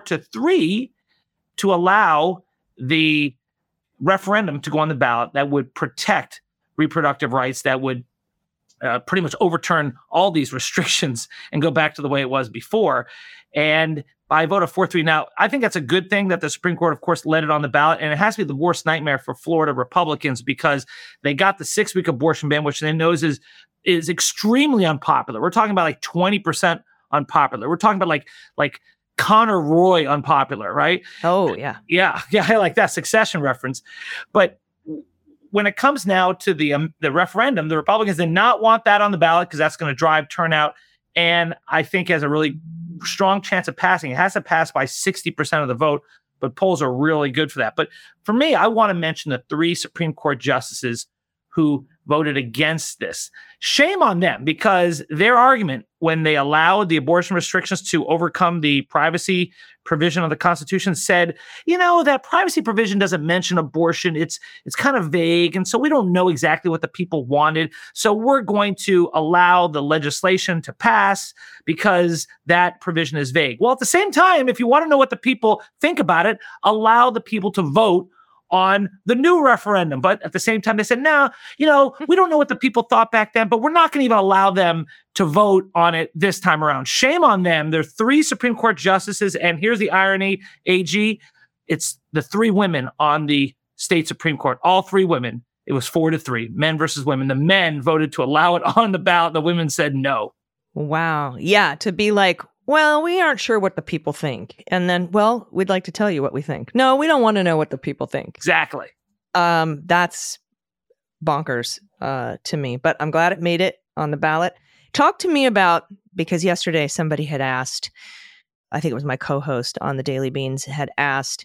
[SPEAKER 15] 4-3 to allow the referendum to go on the ballot that would protect reproductive rights, that would pretty much overturn all these restrictions and go back to the way it was before. And by a vote of 4-3 now, I think that's a good thing that the Supreme Court, of course, let it on the ballot. And it has to be the worst nightmare for Florida Republicans because they got the 6-week abortion ban, which they know is extremely unpopular. We're talking about like 20% unpopular. We're talking about like Connor Roy unpopular, right?
[SPEAKER 10] Oh, yeah.
[SPEAKER 15] Yeah, I like that Succession reference. But when it comes now to the referendum, the Republicans did not want that on the ballot because that's going to drive turnout. And I think has a really strong chance of passing. It has to pass by 60% of the vote, but polls are really good for that. But for me, I want to mention the 3 Supreme Court justices who voted against this. Shame on them, because their argument when they allowed the abortion restrictions to overcome the privacy provision of the Constitution said, that privacy provision doesn't mention abortion. It's kind of vague. And so we don't know exactly what the people wanted. So we're going to allow the legislation to pass because that provision is vague. Well, at the same time, if you want to know what the people think about it, allow the people to vote on the new referendum. But at the same time, they said, no, we don't know what the people thought back then, but we're not going to even allow them to vote on it this time around. Shame on them. There are 3 Supreme Court justices. And here's the irony, AG, it's the 3 women on the state Supreme Court, all 3 women. It was 4-3, men versus women. The men voted to allow it on the ballot. The women said no.
[SPEAKER 10] Wow. Yeah. To be like, well, we aren't sure what the people think. And then, well, we'd like to tell you what we think. No, we don't want to know what the people think.
[SPEAKER 15] Exactly.
[SPEAKER 10] That's bonkers to me, but I'm glad it made it on the ballot. Talk to me about, because yesterday somebody had asked, I think it was my co-host on the Daily Beans, had asked,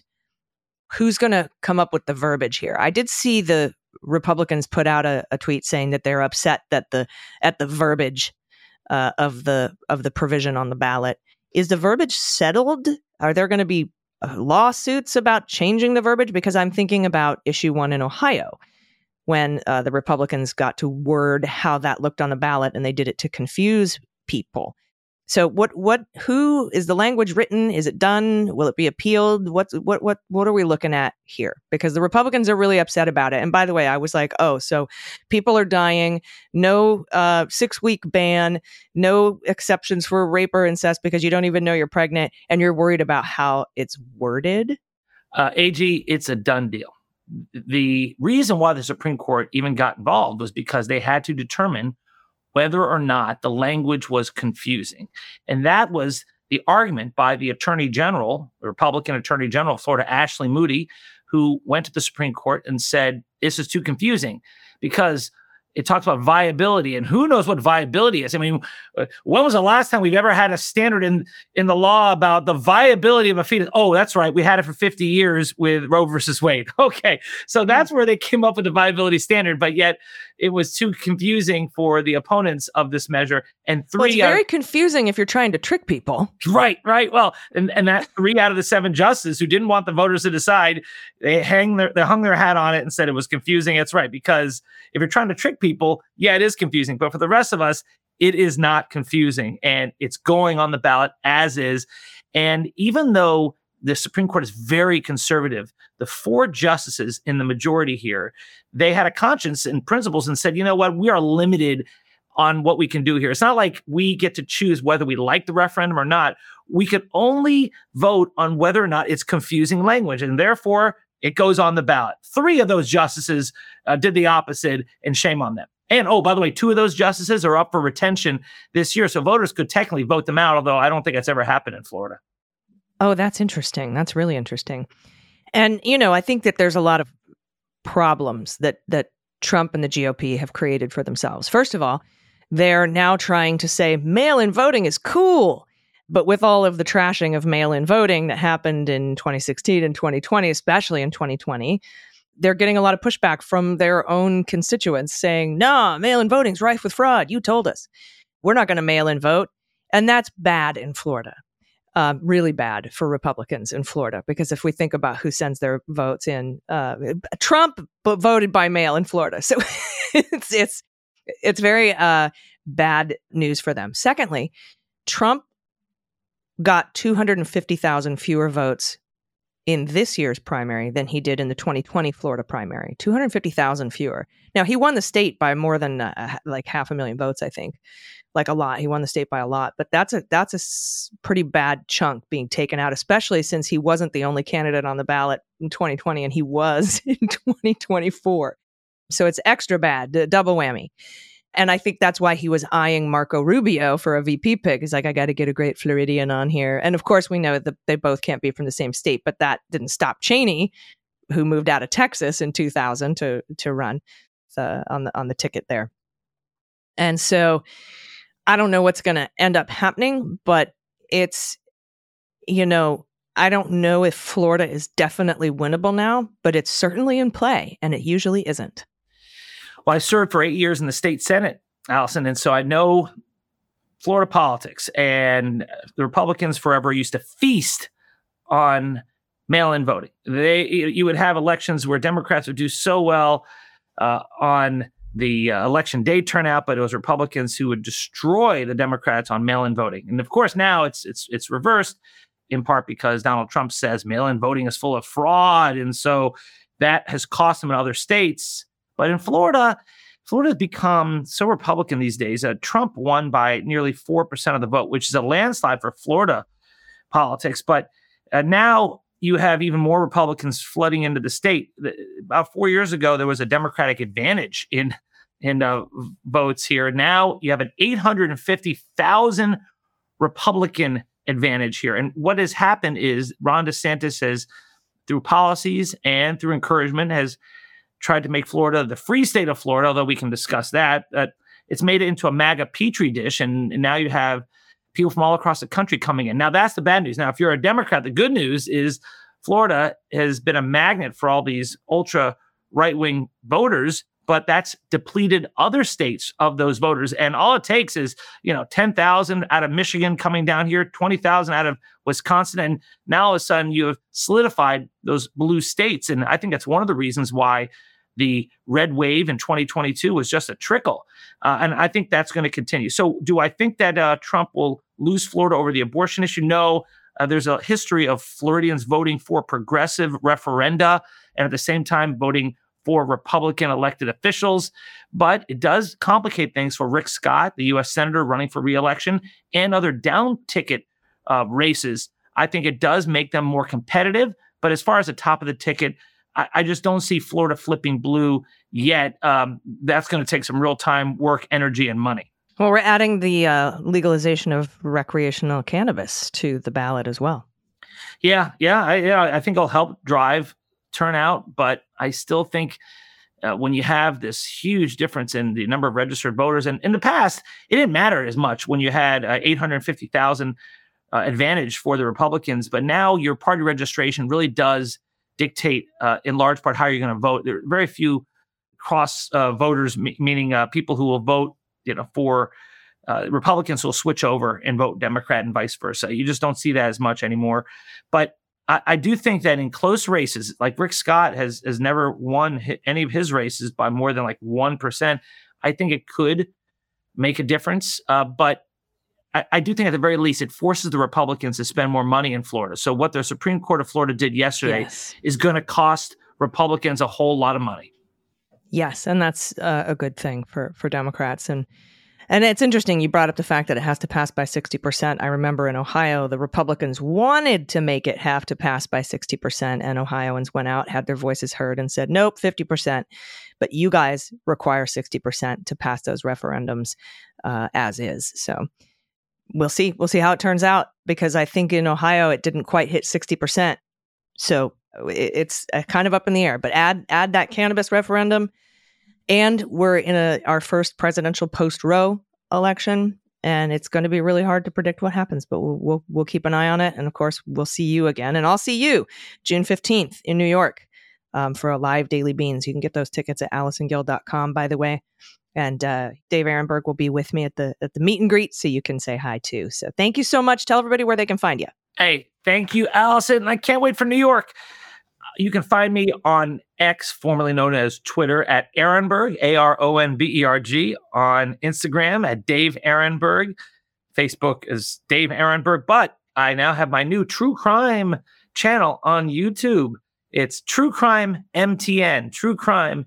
[SPEAKER 10] who's going to come up with the verbiage here? I did see the Republicans put out a tweet saying that they're upset that at the verbiage of the provision on the ballot. Is the verbiage settled? Are there going to be lawsuits about changing the verbiage? Because I'm thinking about issue 1 in Ohio, when the Republicans got to word how that looked on the ballot, and they did it to confuse people. So who is the language written? Is it done? Will it be appealed? What are we looking at here? Because the Republicans are really upset about it. And by the way, I was like, oh, so people are dying, no 6-week ban, no exceptions for rape or incest because you don't even know you're pregnant and you're worried about how it's worded.
[SPEAKER 15] AG, it's a done deal. The reason why the Supreme Court even got involved was because they had to determine whether or not the language was confusing. And that was the argument by the Attorney General, the Republican Attorney General of Florida, Ashley Moody, who went to the Supreme Court and said, this is too confusing because it talks about viability, and who knows what viability is. I mean, when was the last time we've ever had a standard in the law about the viability of a fetus? Oh, that's right. We had it for 50 years with Roe versus Wade. Okay. So that's where they came up with the viability standard, but yet it was too confusing for the opponents of this measure. And 3
[SPEAKER 10] it's very confusing if you're trying to trick people.
[SPEAKER 15] Right. Well, and that 3 out of the 7 justices who didn't want the voters to decide, they hung their hat on it and said it was confusing. It's right, because if you're trying to trick people, yeah, it is confusing. But for the rest of us, it is not confusing. And it's going on the ballot as is. And even though the Supreme Court is very conservative, the 4 justices in the majority here, they had a conscience and principles and said, you know what, we are limited on what we can do here. It's not like we get to choose whether we like the referendum or not. We could only vote on whether or not it's confusing language. And therefore, it goes on the ballot. 3 of those justices did the opposite, and shame on them. And, oh, by the way, 2 of those justices are up for retention this year. So voters could technically vote them out, although I don't think that's ever happened in Florida.
[SPEAKER 10] Oh, that's interesting. That's really interesting. And, I think that there's a lot of problems that Trump and the GOP have created for themselves. First of all, they're now trying to say mail-in voting is cool. But with all of the trashing of mail-in voting that happened in 2016 and 2020, especially in 2020, they're getting a lot of pushback from their own constituents saying, no, mail-in voting's rife with fraud. You told us. We're not going to mail-in vote. And that's bad in Florida. Really bad for Republicans in Florida, because if we think about who sends their votes in, Trump voted by mail in Florida. So it's very bad news for them. Secondly, Trump got 250,000 fewer votes in this year's primary than he did in the 2020 Florida primary. 250,000 fewer. Now, he won the state by more than like 500,000 votes, I think. Like a lot. He won the state by a lot. But that's a pretty bad chunk being taken out, especially since he wasn't the only candidate on the ballot in 2020 and he was in 2024. So it's extra bad, double whammy. And I think that's why he was eyeing Marco Rubio for a VP pick. He's like, I got to get a great Floridian on here. And of course, we know that they both can't be from the same state, but that didn't stop Cheney, who moved out of Texas in 2000 to run on the ticket there. And so I don't know what's going to end up happening, but it's, I don't know if Florida is definitely winnable now, but it's certainly in play, and it usually isn't.
[SPEAKER 15] Well, I served for 8 years in the state Senate, Allison, and so I know Florida politics. And the Republicans forever used to feast on mail-in voting. You would have elections where Democrats would do so well on the election day turnout, but it was Republicans who would destroy the Democrats on mail-in voting. And of course, now it's reversed, in part because Donald Trump says mail-in voting is full of fraud, and so that has cost him in other states. But in Florida has become so Republican these days. Trump won by nearly 4% of the vote, which is a landslide for Florida politics. But now you have even more Republicans flooding into the state. About 4 years ago, there was a Democratic advantage in votes here. Now you have an 850,000 Republican advantage here. And what has happened is Ron DeSantis has, through policies and through encouragement, has tried to make Florida the free state of Florida, although we can discuss that. It's made it into a MAGA petri dish, and now you have people from all across the country coming in. Now, that's the bad news. Now, if you're a Democrat, the good news is Florida has been a magnet for all these ultra right-wing voters, but that's depleted other states of those voters. And all it takes is, 10,000 out of Michigan coming down here, 20,000 out of Wisconsin. And now all of a sudden you have solidified those blue states. And I think that's one of the reasons why the red wave in 2022 was just a trickle. And I think that's going to continue. So do I think that Trump will lose Florida over the abortion issue? No. There's a history of Floridians voting for progressive referenda and at the same time voting for Republican elected officials. But it does complicate things for Rick Scott, the U.S. Senator running for re-election, and other down ticket races. I think it does make them more competitive. But as far as the top of the ticket, I just don't see Florida flipping blue yet. That's going to take some real time, work, energy, and money.
[SPEAKER 10] Well, we're adding the legalization of recreational cannabis to the ballot as well.
[SPEAKER 15] Yeah. I think it'll help drive turnout, but I still think when you have this huge difference in the number of registered voters, and in the past, it didn't matter as much when you had 850,000 advantage for the Republicans, but now your party registration really does dictate in large part how you're going to vote. There are very few cross voters, meaning people who will vote for Republicans will switch over and vote Democrat and vice versa. You just don't see that as much anymore. But I do think that in close races, like Rick Scott has never won any of his races by more than like 1%. I think it could make a difference. But I do think at the very least, it forces the Republicans to spend more money in Florida. So what the Supreme Court of Florida did yesterday is going to cost Republicans a whole lot of money.
[SPEAKER 10] Yes, and that's a good thing for Democrats. And it's interesting, you brought up the fact that it has to pass by 60%. I remember in Ohio, the Republicans wanted to make it have to pass by 60%, and Ohioans went out, had their voices heard, and said, nope, 50%. But you guys require 60% to pass those referendums as is. So we'll see. We'll see how it turns out, because I think in Ohio, it didn't quite hit 60%. So it's kind of up in the air. But add that cannabis referendum, and we're in our first presidential post-Roe election, and it's going to be really hard to predict what happens. But we'll keep an eye on it, and of course, we'll see you again, and I'll see you June 15th in New York for a live Daily Beans. You can get those tickets at AllisonGill.com, by the way. And Dave Ehrenberg will be with me at the meet and greet, so you can say hi too. So thank you so much. Tell everybody where they can find you.
[SPEAKER 15] Hey, thank you, Allison. I can't wait for New York. You can find me on X, formerly known as Twitter, at Ehrenberg, ARONBERG, on Instagram at Dave Ehrenberg. Facebook is Dave Ehrenberg, but I now have my new true crime channel on YouTube. It's True Crime MTN, True Crime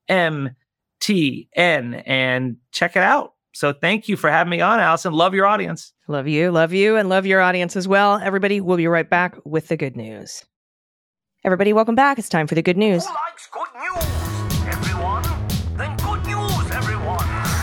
[SPEAKER 15] MTN, and check it out. So thank you for having me on, Allison. Love your audience.
[SPEAKER 10] Love you, and love your audience as well. Everybody, we'll be right back with the good news. Everybody, welcome back. It's time for the good news.
[SPEAKER 16] Who likes good news, everyone? Then good news, everyone.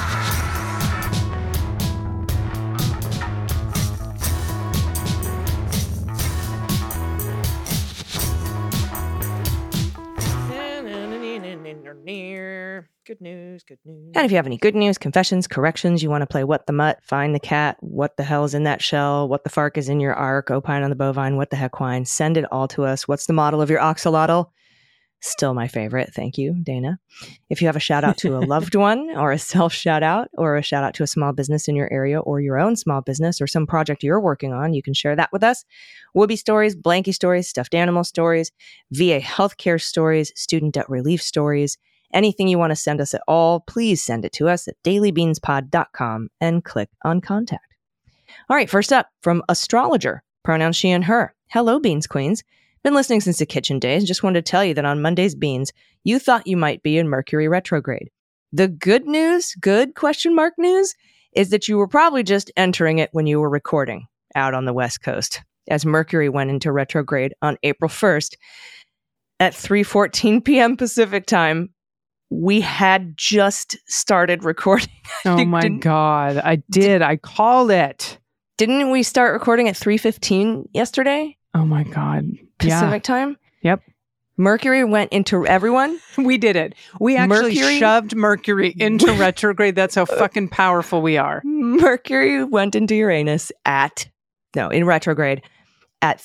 [SPEAKER 10] Good news, good news. And if you have any good news, confessions, corrections, you want to play What the Mutt, Find the Cat, What the Hell is in that Shell, What the Fark is in your Ark, Opine on the Bovine, What the Heck Wine, send it all to us. What's the model of your oxalotl? Still my favorite. Thank you, Dana. If you have a shout out to a loved one, or a self shout out, or a shout out to a small business in your area, or your own small business, or some project you're working on, you can share that with us. Whoopee stories, blankie stories, stuffed animal stories, VA healthcare stories, student debt relief stories, anything you want to send us at all, please send it to us at dailybeanspod.com and click on contact. All right, first up from Astrologer, pronouns she and her. Hello, Beans Queens. Been listening since the kitchen days. Just wanted to tell you that on Monday's Beans, you thought you might be in Mercury retrograde. The good news, good question mark news, is that you were probably just entering it when you were recording out on the West Coast, as Mercury went into retrograde on April 1st at 3:14 p.m. Pacific time. We had just started recording.
[SPEAKER 2] Oh my God. I did. I called it.
[SPEAKER 10] Didn't we start recording at 3:15 yesterday?
[SPEAKER 2] Oh my God.
[SPEAKER 10] Pacific time?
[SPEAKER 2] Yep.
[SPEAKER 10] Mercury went into everyone.
[SPEAKER 2] We did it. We actually shoved Mercury into retrograde. That's how fucking powerful we are.
[SPEAKER 10] Mercury went into Uranus in retrograde at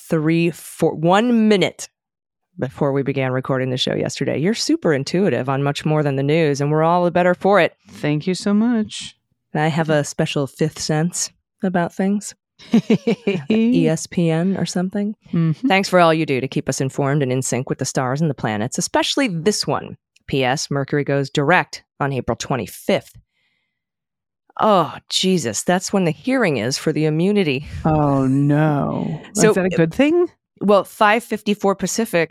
[SPEAKER 10] 1 minute before we began recording the show yesterday. You're super intuitive on much more than the news, and we're all the better for it.
[SPEAKER 2] Thank you so much.
[SPEAKER 10] I have a special fifth sense about things. ESPN or something.
[SPEAKER 2] Mm-hmm.
[SPEAKER 10] Thanks for all you do to keep us informed and in sync with the stars and the planets, especially this one. P.S. Mercury goes direct on April 25th. Oh, Jesus. That's when the hearing is for the immunity.
[SPEAKER 2] Oh, no. So, is that a good thing?
[SPEAKER 10] Well, 5:54 Pacific.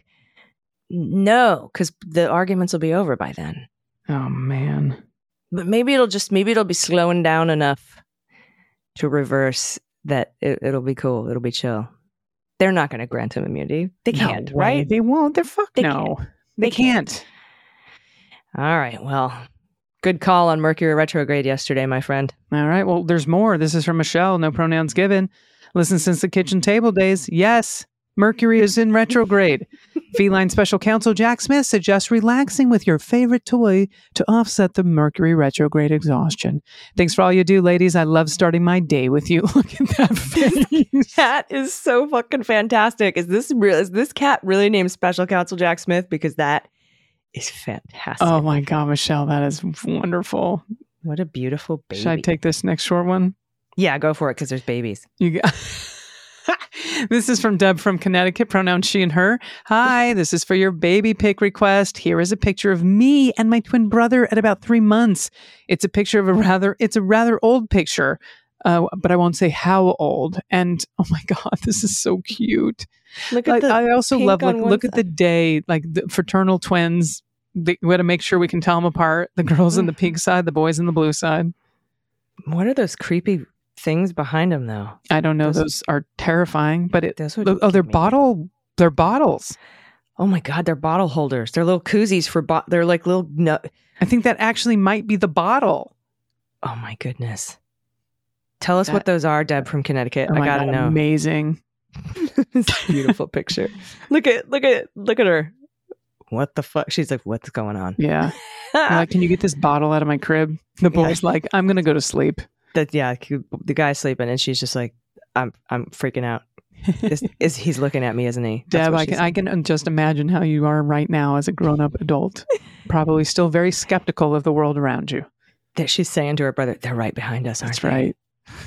[SPEAKER 10] No, because the arguments will be over by then.
[SPEAKER 2] Oh, man.
[SPEAKER 10] But maybe it'll be slowing down enough to reverse that it'll be cool. It'll be chill. They're not going to grant him immunity. They can't, right?
[SPEAKER 2] They won't. They're fucked. No. They can't.
[SPEAKER 10] All right. Well, good call on Mercury retrograde yesterday, my friend.
[SPEAKER 2] All right. Well, there's more. This is from Michelle. No pronouns given. Listen since the kitchen table days. Yes, Mercury is in retrograde. Feline Special Counsel Jack Smith suggests relaxing with your favorite toy to offset the Mercury retrograde exhaustion. Thanks for all you do, ladies. I love starting my day with you. Look at that face.
[SPEAKER 10] That is so fucking fantastic. Is this cat really named Special Counsel Jack Smith? Because that is fantastic.
[SPEAKER 2] Oh my God, Michelle, that is wonderful.
[SPEAKER 10] What a beautiful baby.
[SPEAKER 2] Should I take this next short one?
[SPEAKER 10] Yeah, go for it, because there's babies.
[SPEAKER 2] This is from Deb from Connecticut, pronouns she and her. Hi, this is for your baby pic request. Here is a picture of me and my twin brother at about 3 months. It's a picture of a rather old picture, but I won't say how old. And oh my God, this is so cute.
[SPEAKER 10] Look at
[SPEAKER 2] I also love, look at the day, like the fraternal twins. We got to make sure we can tell them apart. The girls in the pink side, the boys in the blue side.
[SPEAKER 10] What are those creepy things behind them, though?
[SPEAKER 2] I don't know. Those are terrifying, but they're bottles.
[SPEAKER 10] Oh my God, they're bottle holders. They're little koozies for they're like little.
[SPEAKER 2] I think that actually might be the bottle.
[SPEAKER 10] Oh my goodness. Tell us what those are, Deb from Connecticut. I gotta know.
[SPEAKER 2] Amazing.
[SPEAKER 10] Beautiful picture. Look at her. What the fuck? She's like, what's going on?
[SPEAKER 2] Yeah. Like, can you get this bottle out of my crib? The boy's like, I'm gonna go to sleep.
[SPEAKER 10] The guy's sleeping, and she's just like, I'm freaking out. He's looking at me, isn't he?
[SPEAKER 2] Deb, I can just imagine how you are right now as a grown-up adult. Probably still very skeptical of the world around you.
[SPEAKER 10] That she's saying to her brother, they're right behind us, aren't
[SPEAKER 2] That's
[SPEAKER 10] they?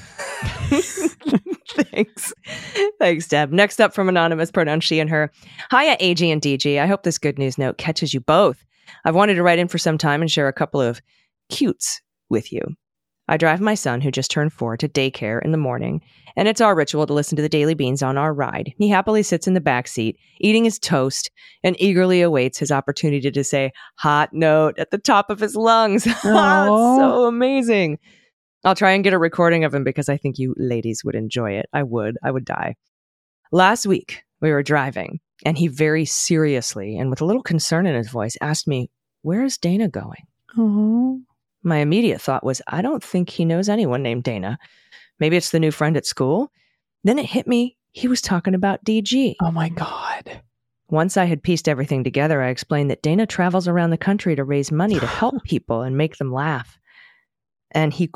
[SPEAKER 2] right.
[SPEAKER 10] Thanks, Deb. Next up from Anonymous, pronoun she and her. Hiya, AG and DG. I hope this good news note catches you both. I've wanted to write in for some time and share a couple of cutes with you. I drive my son, who just turned 4, to daycare in the morning, and it's our ritual to listen to the Daily Beans on our ride. He happily sits in the back seat, eating his toast, and eagerly awaits his opportunity to say hot note at the top of his lungs. It's so amazing. I'll try and get a recording of him because I think you ladies would enjoy it. I would die. Last week, we were driving, and he very seriously and with a little concern in his voice asked me, "Where is Dana going?"
[SPEAKER 2] Oh.
[SPEAKER 10] My immediate thought was, I don't think he knows anyone named Dana. Maybe it's the new friend at school. Then it hit me, he was talking about DG.
[SPEAKER 2] Oh my God.
[SPEAKER 10] Once I had pieced everything together, I explained that Dana travels around the country to raise money to help people and make them laugh. And he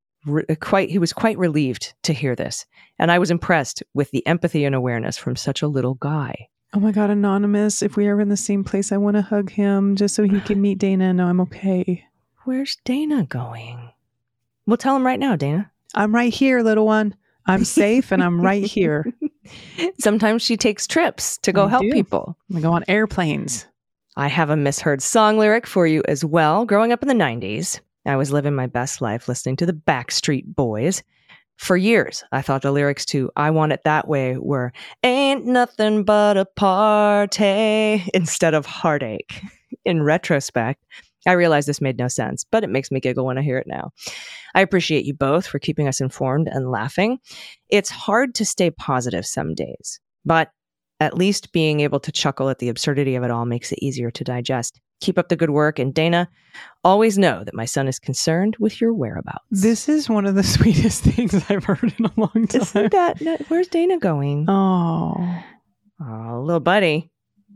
[SPEAKER 10] was quite relieved to hear this. And I was impressed with the empathy and awareness from such a little guy.
[SPEAKER 2] Oh my God, Anonymous, if we are in the same place, I want to hug him just so he can meet Dana and know I'm okay.
[SPEAKER 10] Where's Dana going? We'll tell him right now, Dana.
[SPEAKER 2] I'm right here, little one. I'm safe and I'm right here.
[SPEAKER 10] Sometimes she takes trips to go help people.
[SPEAKER 2] I go on airplanes.
[SPEAKER 10] I have a misheard song lyric for you as well. Growing up in the 90s, I was living my best life listening to the Backstreet Boys. For years, I thought the lyrics to I Want It That Way were ain't nothing but a party instead of heartache. In retrospect, I realize this made no sense, but it makes me giggle when I hear it now. I appreciate you both for keeping us informed and laughing. It's hard to stay positive some days, but at least being able to chuckle at the absurdity of it all makes it easier to digest. Keep up the good work, and Dana, always know that my son is concerned with your whereabouts.
[SPEAKER 2] This is one of the sweetest things I've heard in a long time.
[SPEAKER 10] Isn't that, where's Dana going?
[SPEAKER 2] Oh,
[SPEAKER 10] little buddy.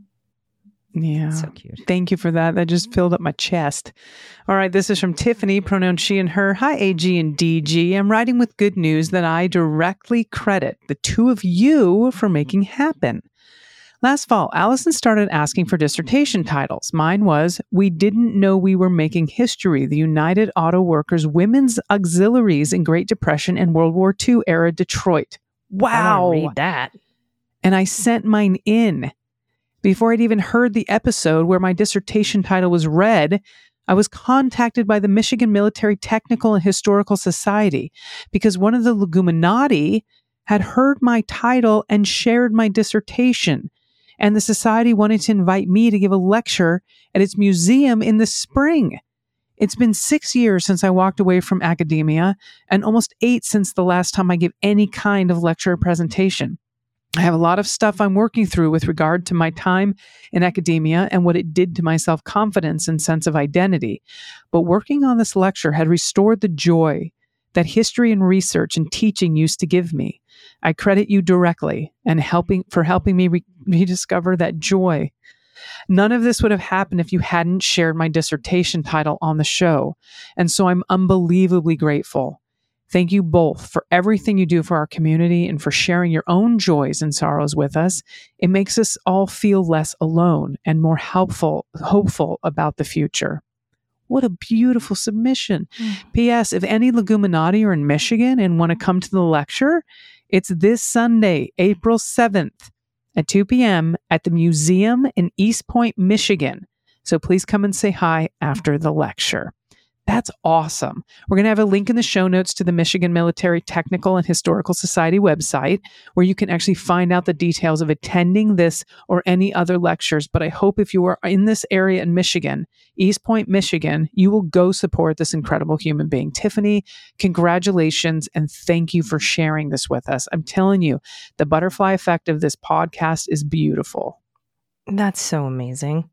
[SPEAKER 2] Yeah.
[SPEAKER 10] So cute.
[SPEAKER 2] Thank you for that. That just filled up my chest. All right. This is from Tiffany, pronoun she and her. Hi, AG and DG. I'm writing with good news that I directly credit the two of you for making happen. Last fall, Allison started asking for dissertation titles. Mine was, We Didn't Know We Were Making History, the United Auto Workers Women's Auxiliaries in Great Depression and World War II era Detroit. Wow.
[SPEAKER 10] I want to read that.
[SPEAKER 2] And I sent mine in. Before I'd even heard the episode where my dissertation title was read, I was contacted by the Michigan Military Technical and Historical Society because one of the Leguminati had heard my title and shared my dissertation. And the society wanted to invite me to give a lecture at its museum in the spring. It's been 6 years since I walked away from academia and almost 8 since the last time I gave any kind of lecture or presentation. I have a lot of stuff I'm working through with regard to my time in academia and what it did to my self-confidence and sense of identity. But working on this lecture had restored the joy that history and research and teaching used to give me. I credit you directly and helping me rediscover that joy. None of this would have happened if you hadn't shared my dissertation title on the show. And so I'm unbelievably grateful. Thank you both for everything you do for our community and for sharing your own joys and sorrows with us. It makes us all feel less alone and more hopeful about the future. What a beautiful submission. P.S. If any Leguminati are in Michigan and want to come to the lecture, it's this Sunday, April 7th at 2 p.m. at the museum in East Point, Michigan. So please come and say hi after the lecture. That's awesome. We're going to have a link in the show notes to the Michigan Military Technical and Historical Society website where you can actually find out the details of attending this or any other lectures. But I hope if you are in this area in Michigan, East Point, Michigan, you will go support this incredible human being. Tiffany, congratulations and thank you for sharing this with us. I'm telling you, the butterfly effect of this podcast is beautiful.
[SPEAKER 10] That's so amazing.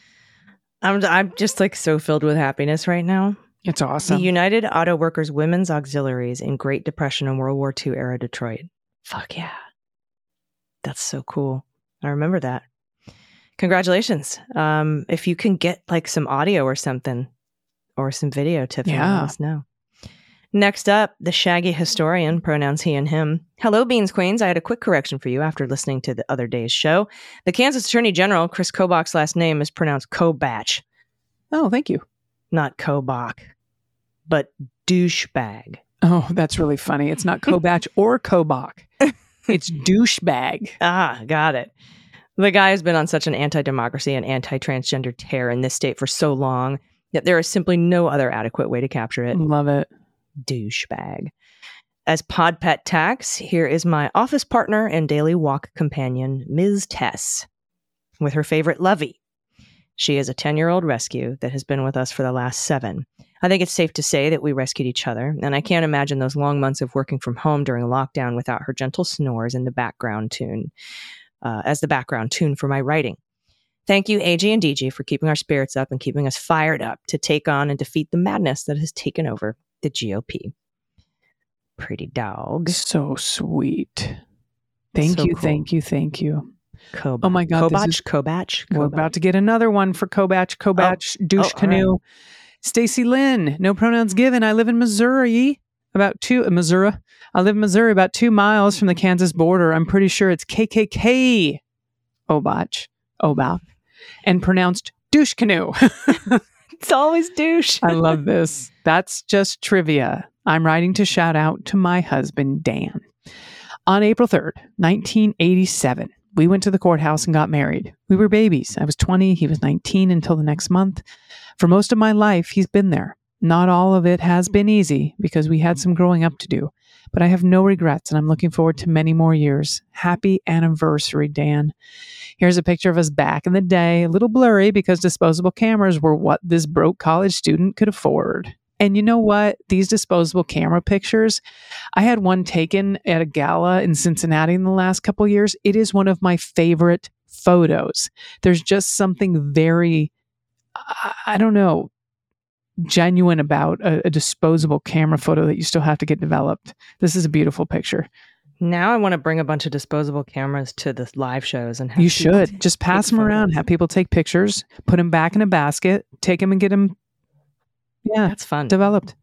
[SPEAKER 10] I'm just like so filled with happiness right now.
[SPEAKER 2] It's awesome.
[SPEAKER 10] The United Auto Workers Women's Auxiliaries in Great Depression and World War II era Detroit. Fuck yeah. That's so cool. I remember that. Congratulations. If you can get like some audio or something or some video, Tiffany, let us know. Next up, the shaggy historian, pronouns he and him. Hello, Beans Queens. I had a quick correction for you after listening to the other day's show. The Kansas Attorney General, Chris Kobach's last name is pronounced Kobach.
[SPEAKER 2] Oh, thank you.
[SPEAKER 10] Not Kobach, but douchebag.
[SPEAKER 2] Oh, that's really funny. It's not Kobach or Kobach. It's douchebag.
[SPEAKER 10] Ah, got it. The guy has been on such an anti-democracy and anti-transgender tear in this state for so long that there is simply no other adequate way to capture it.
[SPEAKER 2] Love it.
[SPEAKER 10] Douchebag. As pod pet tax, here is my office partner and daily walk companion, Ms. Tess, with her favorite Lovey. She is a 10-year-old rescue that has been with us for the last 7. I think it's safe to say that we rescued each other, and I can't imagine those long months of working from home during lockdown without her gentle snores in the background tune, as the background tune for my writing. Thank you, AG and DG, for keeping our spirits up and keeping us fired up to take on and defeat the madness that has taken over the GOP. Pretty dog.
[SPEAKER 2] So sweet. Thank
[SPEAKER 10] So
[SPEAKER 2] you,
[SPEAKER 10] cool.
[SPEAKER 2] thank you, thank you.
[SPEAKER 10] Kobach.
[SPEAKER 2] Oh my God.
[SPEAKER 10] Kobach.
[SPEAKER 2] We're about to get another one for Kobach, douche
[SPEAKER 10] all
[SPEAKER 2] canoe. Stacy Lynn, no pronouns given. I live in Missouri. I live in Missouri, about 2 miles from the Kansas border. I'm pretty sure it's KKK. Obach, and pronounced douche canoe.
[SPEAKER 10] It's always douche.
[SPEAKER 2] I love this. That's just trivia. I'm writing to shout out to my husband, Dan. On April 3rd, 1987, we went to the courthouse and got married. We were babies. I was 20. He was 19 until the next month. For most of my life, he's been there. Not all of it has been easy because we had some growing up to do, but I have no regrets and I'm looking forward to many more years. Happy anniversary, Dan. Here's a picture of us back in the day, a little blurry because disposable cameras were what this broke college student could afford. And you know what? These disposable camera pictures, I had one taken at a gala in Cincinnati in the last couple years. It is one of my favorite photos. There's just something very, I don't know, genuine about a disposable camera photo that you still have to get developed. This is a beautiful picture.
[SPEAKER 10] Now I want to bring a bunch of disposable cameras to the live shows and have
[SPEAKER 2] You
[SPEAKER 10] people
[SPEAKER 2] should just pass them around, have people take pictures, put them back in a basket, take them and get them. Yeah,
[SPEAKER 10] that's fun.
[SPEAKER 2] Developed.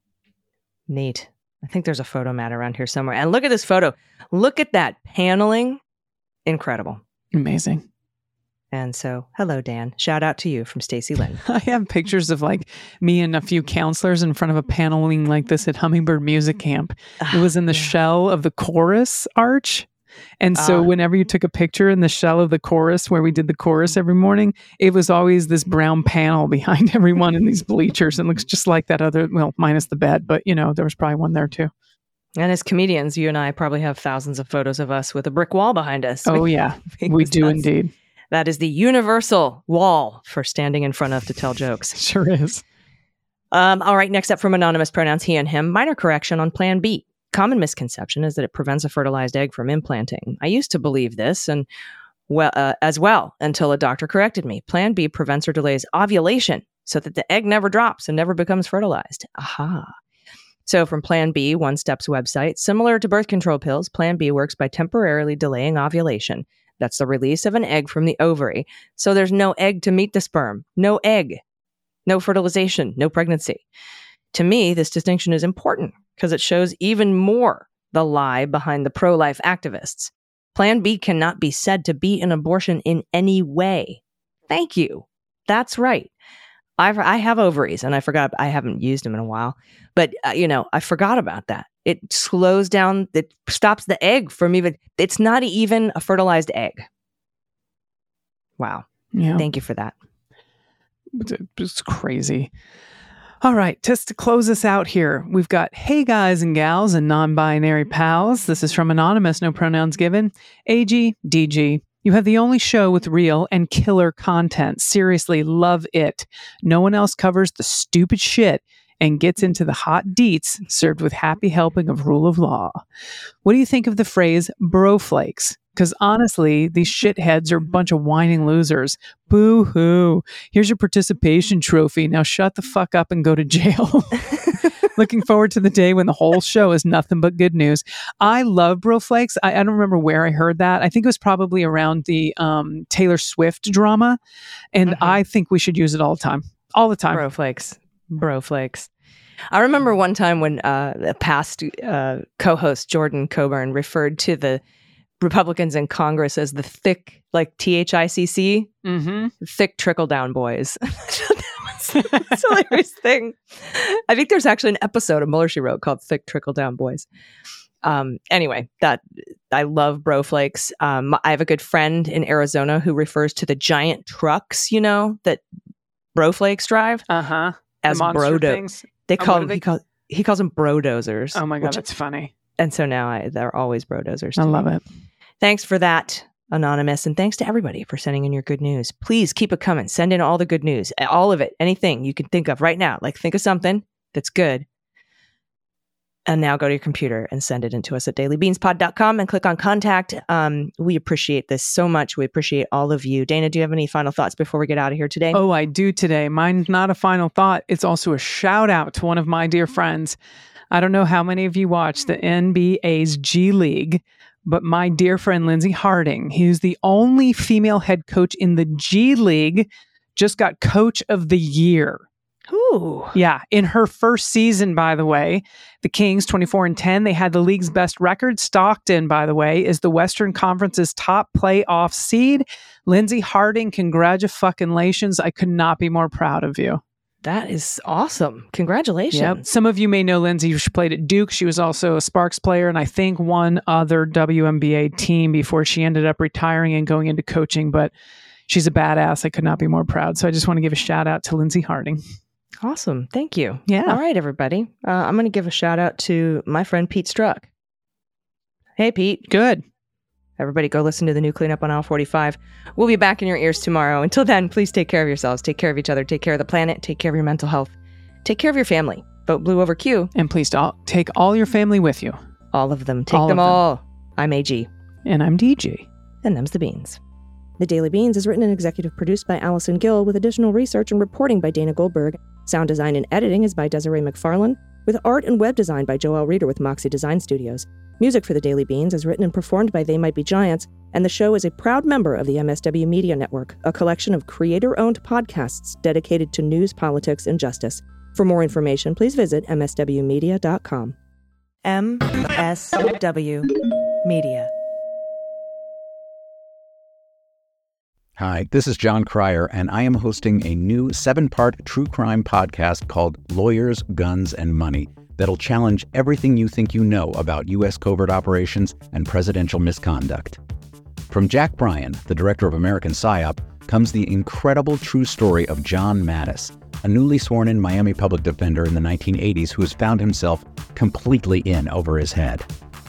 [SPEAKER 10] Neat. I think there's a photo mat around here somewhere. And look at this photo. Look at that paneling. Incredible.
[SPEAKER 2] Amazing.
[SPEAKER 10] And so, hello, Dan. Shout out to you from Stacy Lynn.
[SPEAKER 2] I have pictures of like me and a few counselors in front of a paneling like this at Hummingbird Music Camp. It was in the shell of the chorus arch. And so whenever you took a picture in the shell of the chorus where we did the chorus every morning, it was always this brown panel behind everyone in these bleachers. It looks just like that other, well, minus the bed, but you know, there was probably one there too.
[SPEAKER 10] And as comedians, you and I probably have thousands of photos of us with a brick wall behind us.
[SPEAKER 2] Oh yeah, we do indeed.
[SPEAKER 10] That is the universal wall for standing in front of to tell jokes.
[SPEAKER 2] Sure is.
[SPEAKER 10] All right, next up from anonymous pronouns he and him, minor correction on Plan B. Common misconception is that it prevents a fertilized egg from implanting. I used to believe this and as well until a doctor corrected me. Plan B prevents or delays ovulation so that the egg never drops and never becomes fertilized. Aha. So from Plan B, One Step's website, similar to birth control pills, Plan B works by temporarily delaying ovulation. That's the release of an egg from the ovary. So there's no egg to meet the sperm. No egg. No fertilization. No pregnancy. To me, this distinction is important because it shows even more the lie behind the pro-life activists. Plan B cannot be said to be an abortion in any way. Thank you. That's right. I have ovaries and I forgot, I haven't used them in a while, but I forgot about that. It slows down, it stops the egg from even, it's not even a fertilized egg. Wow.
[SPEAKER 2] Yeah.
[SPEAKER 10] Thank you for that.
[SPEAKER 2] It's crazy. All right, just to close us out here, we've got, hey guys and gals and non-binary pals. This is from Anonymous, no pronouns given. AG, DG, you have the only show with real and killer content. Seriously, love it. No one else covers the stupid shit and gets into the hot deets served with happy helping of rule of law. What do you think of the phrase broflakes? Because honestly, these shitheads are a bunch of whining losers. Boo-hoo. Here's your participation trophy. Now shut the fuck up and go to jail. Looking forward to the day when the whole show is nothing but good news. I love broflakes. I don't remember where I heard that. I think it was probably around the Taylor Swift drama. And I think we should use it all the time. All the time.
[SPEAKER 10] Broflakes. Broflakes. I remember one time when a past co-host Jordan Coburn referred to the Republicans in Congress as the thick, like THICC, thick trickle-down boys. It's a hilarious thing. I think there's actually an episode of Mueller, She Wrote called Thick Trickle-Down Boys. Anyway, that I love Broflakes. I have a good friend in Arizona who refers to the giant trucks, that Broflakes drive as brodo. He calls them brodozers.
[SPEAKER 2] Oh my God, that's funny.
[SPEAKER 10] And so now they're always brodozers.
[SPEAKER 2] I love it.
[SPEAKER 10] Thanks for that, Anonymous. And thanks to everybody for sending in your good news. Please keep it coming. Send in all the good news, all of it, anything you can think of right now. Like think of something that's good. And now go to your computer and send it in to us at dailybeanspod.com and click on contact. We appreciate this so much. We appreciate all of you. Dana, do you have any final thoughts before we get out of here today?
[SPEAKER 2] Oh, I do today. Mine's not a final thought. It's also a shout out to one of my dear friends. I don't know how many of you watch the NBA's G League, but my dear friend Lindsey Harding, who's the only female head coach in the G League, just got Coach of the Year.
[SPEAKER 10] Ooh.
[SPEAKER 2] Yeah. In her first season, by the way, the Kings 24-10, they had the league's best record. Stockton, by the way, is the Western Conference's top playoff seed. Lindsey Harding, congratulations. I could not be more proud of you.
[SPEAKER 10] That is awesome. Congratulations.
[SPEAKER 2] Yep. Some of you may know Lindsey. She played at Duke. She was also a Sparks player and I think one other WNBA team before she ended up retiring and going into coaching. But she's a badass. I could not be more proud. So I just want to give a shout out to Lindsey Harding.
[SPEAKER 10] Awesome. Thank you.
[SPEAKER 2] Yeah.
[SPEAKER 10] All right, everybody. I'm going to give a shout out to my friend Pete Struck. Hey, Pete.
[SPEAKER 2] Good.
[SPEAKER 10] Everybody go listen to the new Cleanup on Aisle 45. We'll be back in your ears tomorrow. Until then, please take care of yourselves. Take care of each other. Take care of the planet. Take care of your mental health. Take care of your family. Vote blue over Q.
[SPEAKER 2] And please take all your family with you.
[SPEAKER 10] All of them. Take them all. I'm AG.
[SPEAKER 2] And I'm DG.
[SPEAKER 10] And them's the beans. The Daily Beans is written and executive produced by Allison Gill with additional research and reporting by Dana Goldberg. Sound design and editing is by Desiree McFarlane, with art and web design by Joelle Reeder with Moxie Design Studios. Music for The Daily Beans is written and performed by They Might Be Giants, and the show is a proud member of the MSW Media Network, a collection of creator-owned podcasts dedicated to news, politics, and justice. For more information, please visit mswmedia.com. MSW Media.
[SPEAKER 3] Hi, this is John Cryer, and I am hosting a new 7-part true crime podcast called Lawyers, Guns, and Money that'll challenge everything you think you know about U.S. covert operations and presidential misconduct. From Jack Bryan, the director of American PSYOP, comes the incredible true story of John Mattis, a newly sworn-in Miami public defender in the 1980s who has found himself completely in over his head.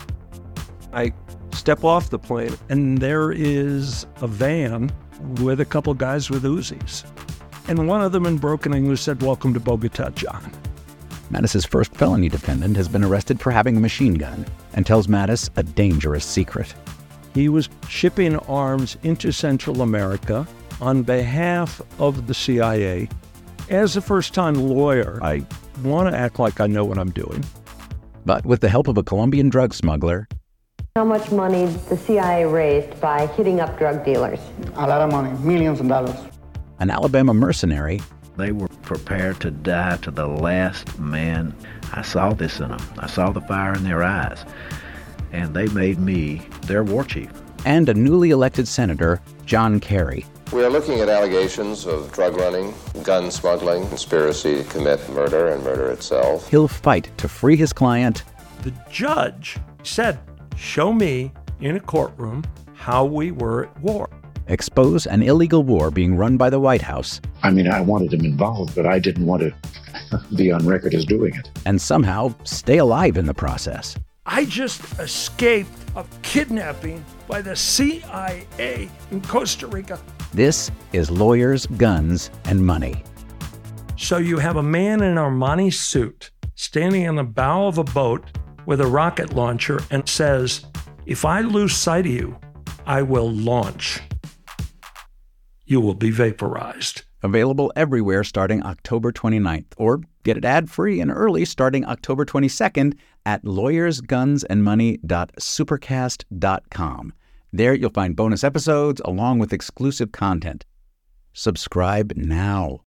[SPEAKER 4] I step off the plane, and there is a van with a couple guys with Uzis. And one of them in broken English said, "Welcome to Bogota, John."
[SPEAKER 3] Mattis's first felony defendant has been arrested for having a machine gun and tells Mattis a dangerous secret.
[SPEAKER 4] He was shipping arms into Central America on behalf of the CIA. As a first-time lawyer, I want to act like I know what I'm doing.
[SPEAKER 3] But with the help of a Colombian drug smuggler,
[SPEAKER 5] How much money the CIA raised by hitting up drug dealers?
[SPEAKER 6] A lot of money, millions of dollars.
[SPEAKER 3] an Alabama mercenary,
[SPEAKER 7] They were prepared to die to the last man. I saw this in them. I saw the fire in their eyes. And they made me their war chief.
[SPEAKER 3] and a newly elected Senator, John Kerry.
[SPEAKER 8] We are looking at allegations of drug running, gun smuggling, conspiracy to commit murder and murder itself.
[SPEAKER 3] He'll fight to free his client.
[SPEAKER 4] The judge said, "Show me in a courtroom how we were at war."
[SPEAKER 3] Expose an illegal war being run by the White House.
[SPEAKER 9] I mean, I wanted him involved, but I didn't want to be on record as doing it.
[SPEAKER 3] And somehow stay alive in the process.
[SPEAKER 4] I just escaped a kidnapping by the CIA in Costa Rica.
[SPEAKER 3] This is Lawyers, Guns, and Money.
[SPEAKER 4] So you have a man in an Armani suit standing in the bow of a boat with a rocket launcher and says, "If I lose sight of you, I will launch. You will be vaporized."
[SPEAKER 3] Available everywhere starting October 29th, or get it ad-free and early starting October 22nd at lawyersgunsandmoney.supercast.com. There you'll find bonus episodes along with exclusive content. Subscribe now.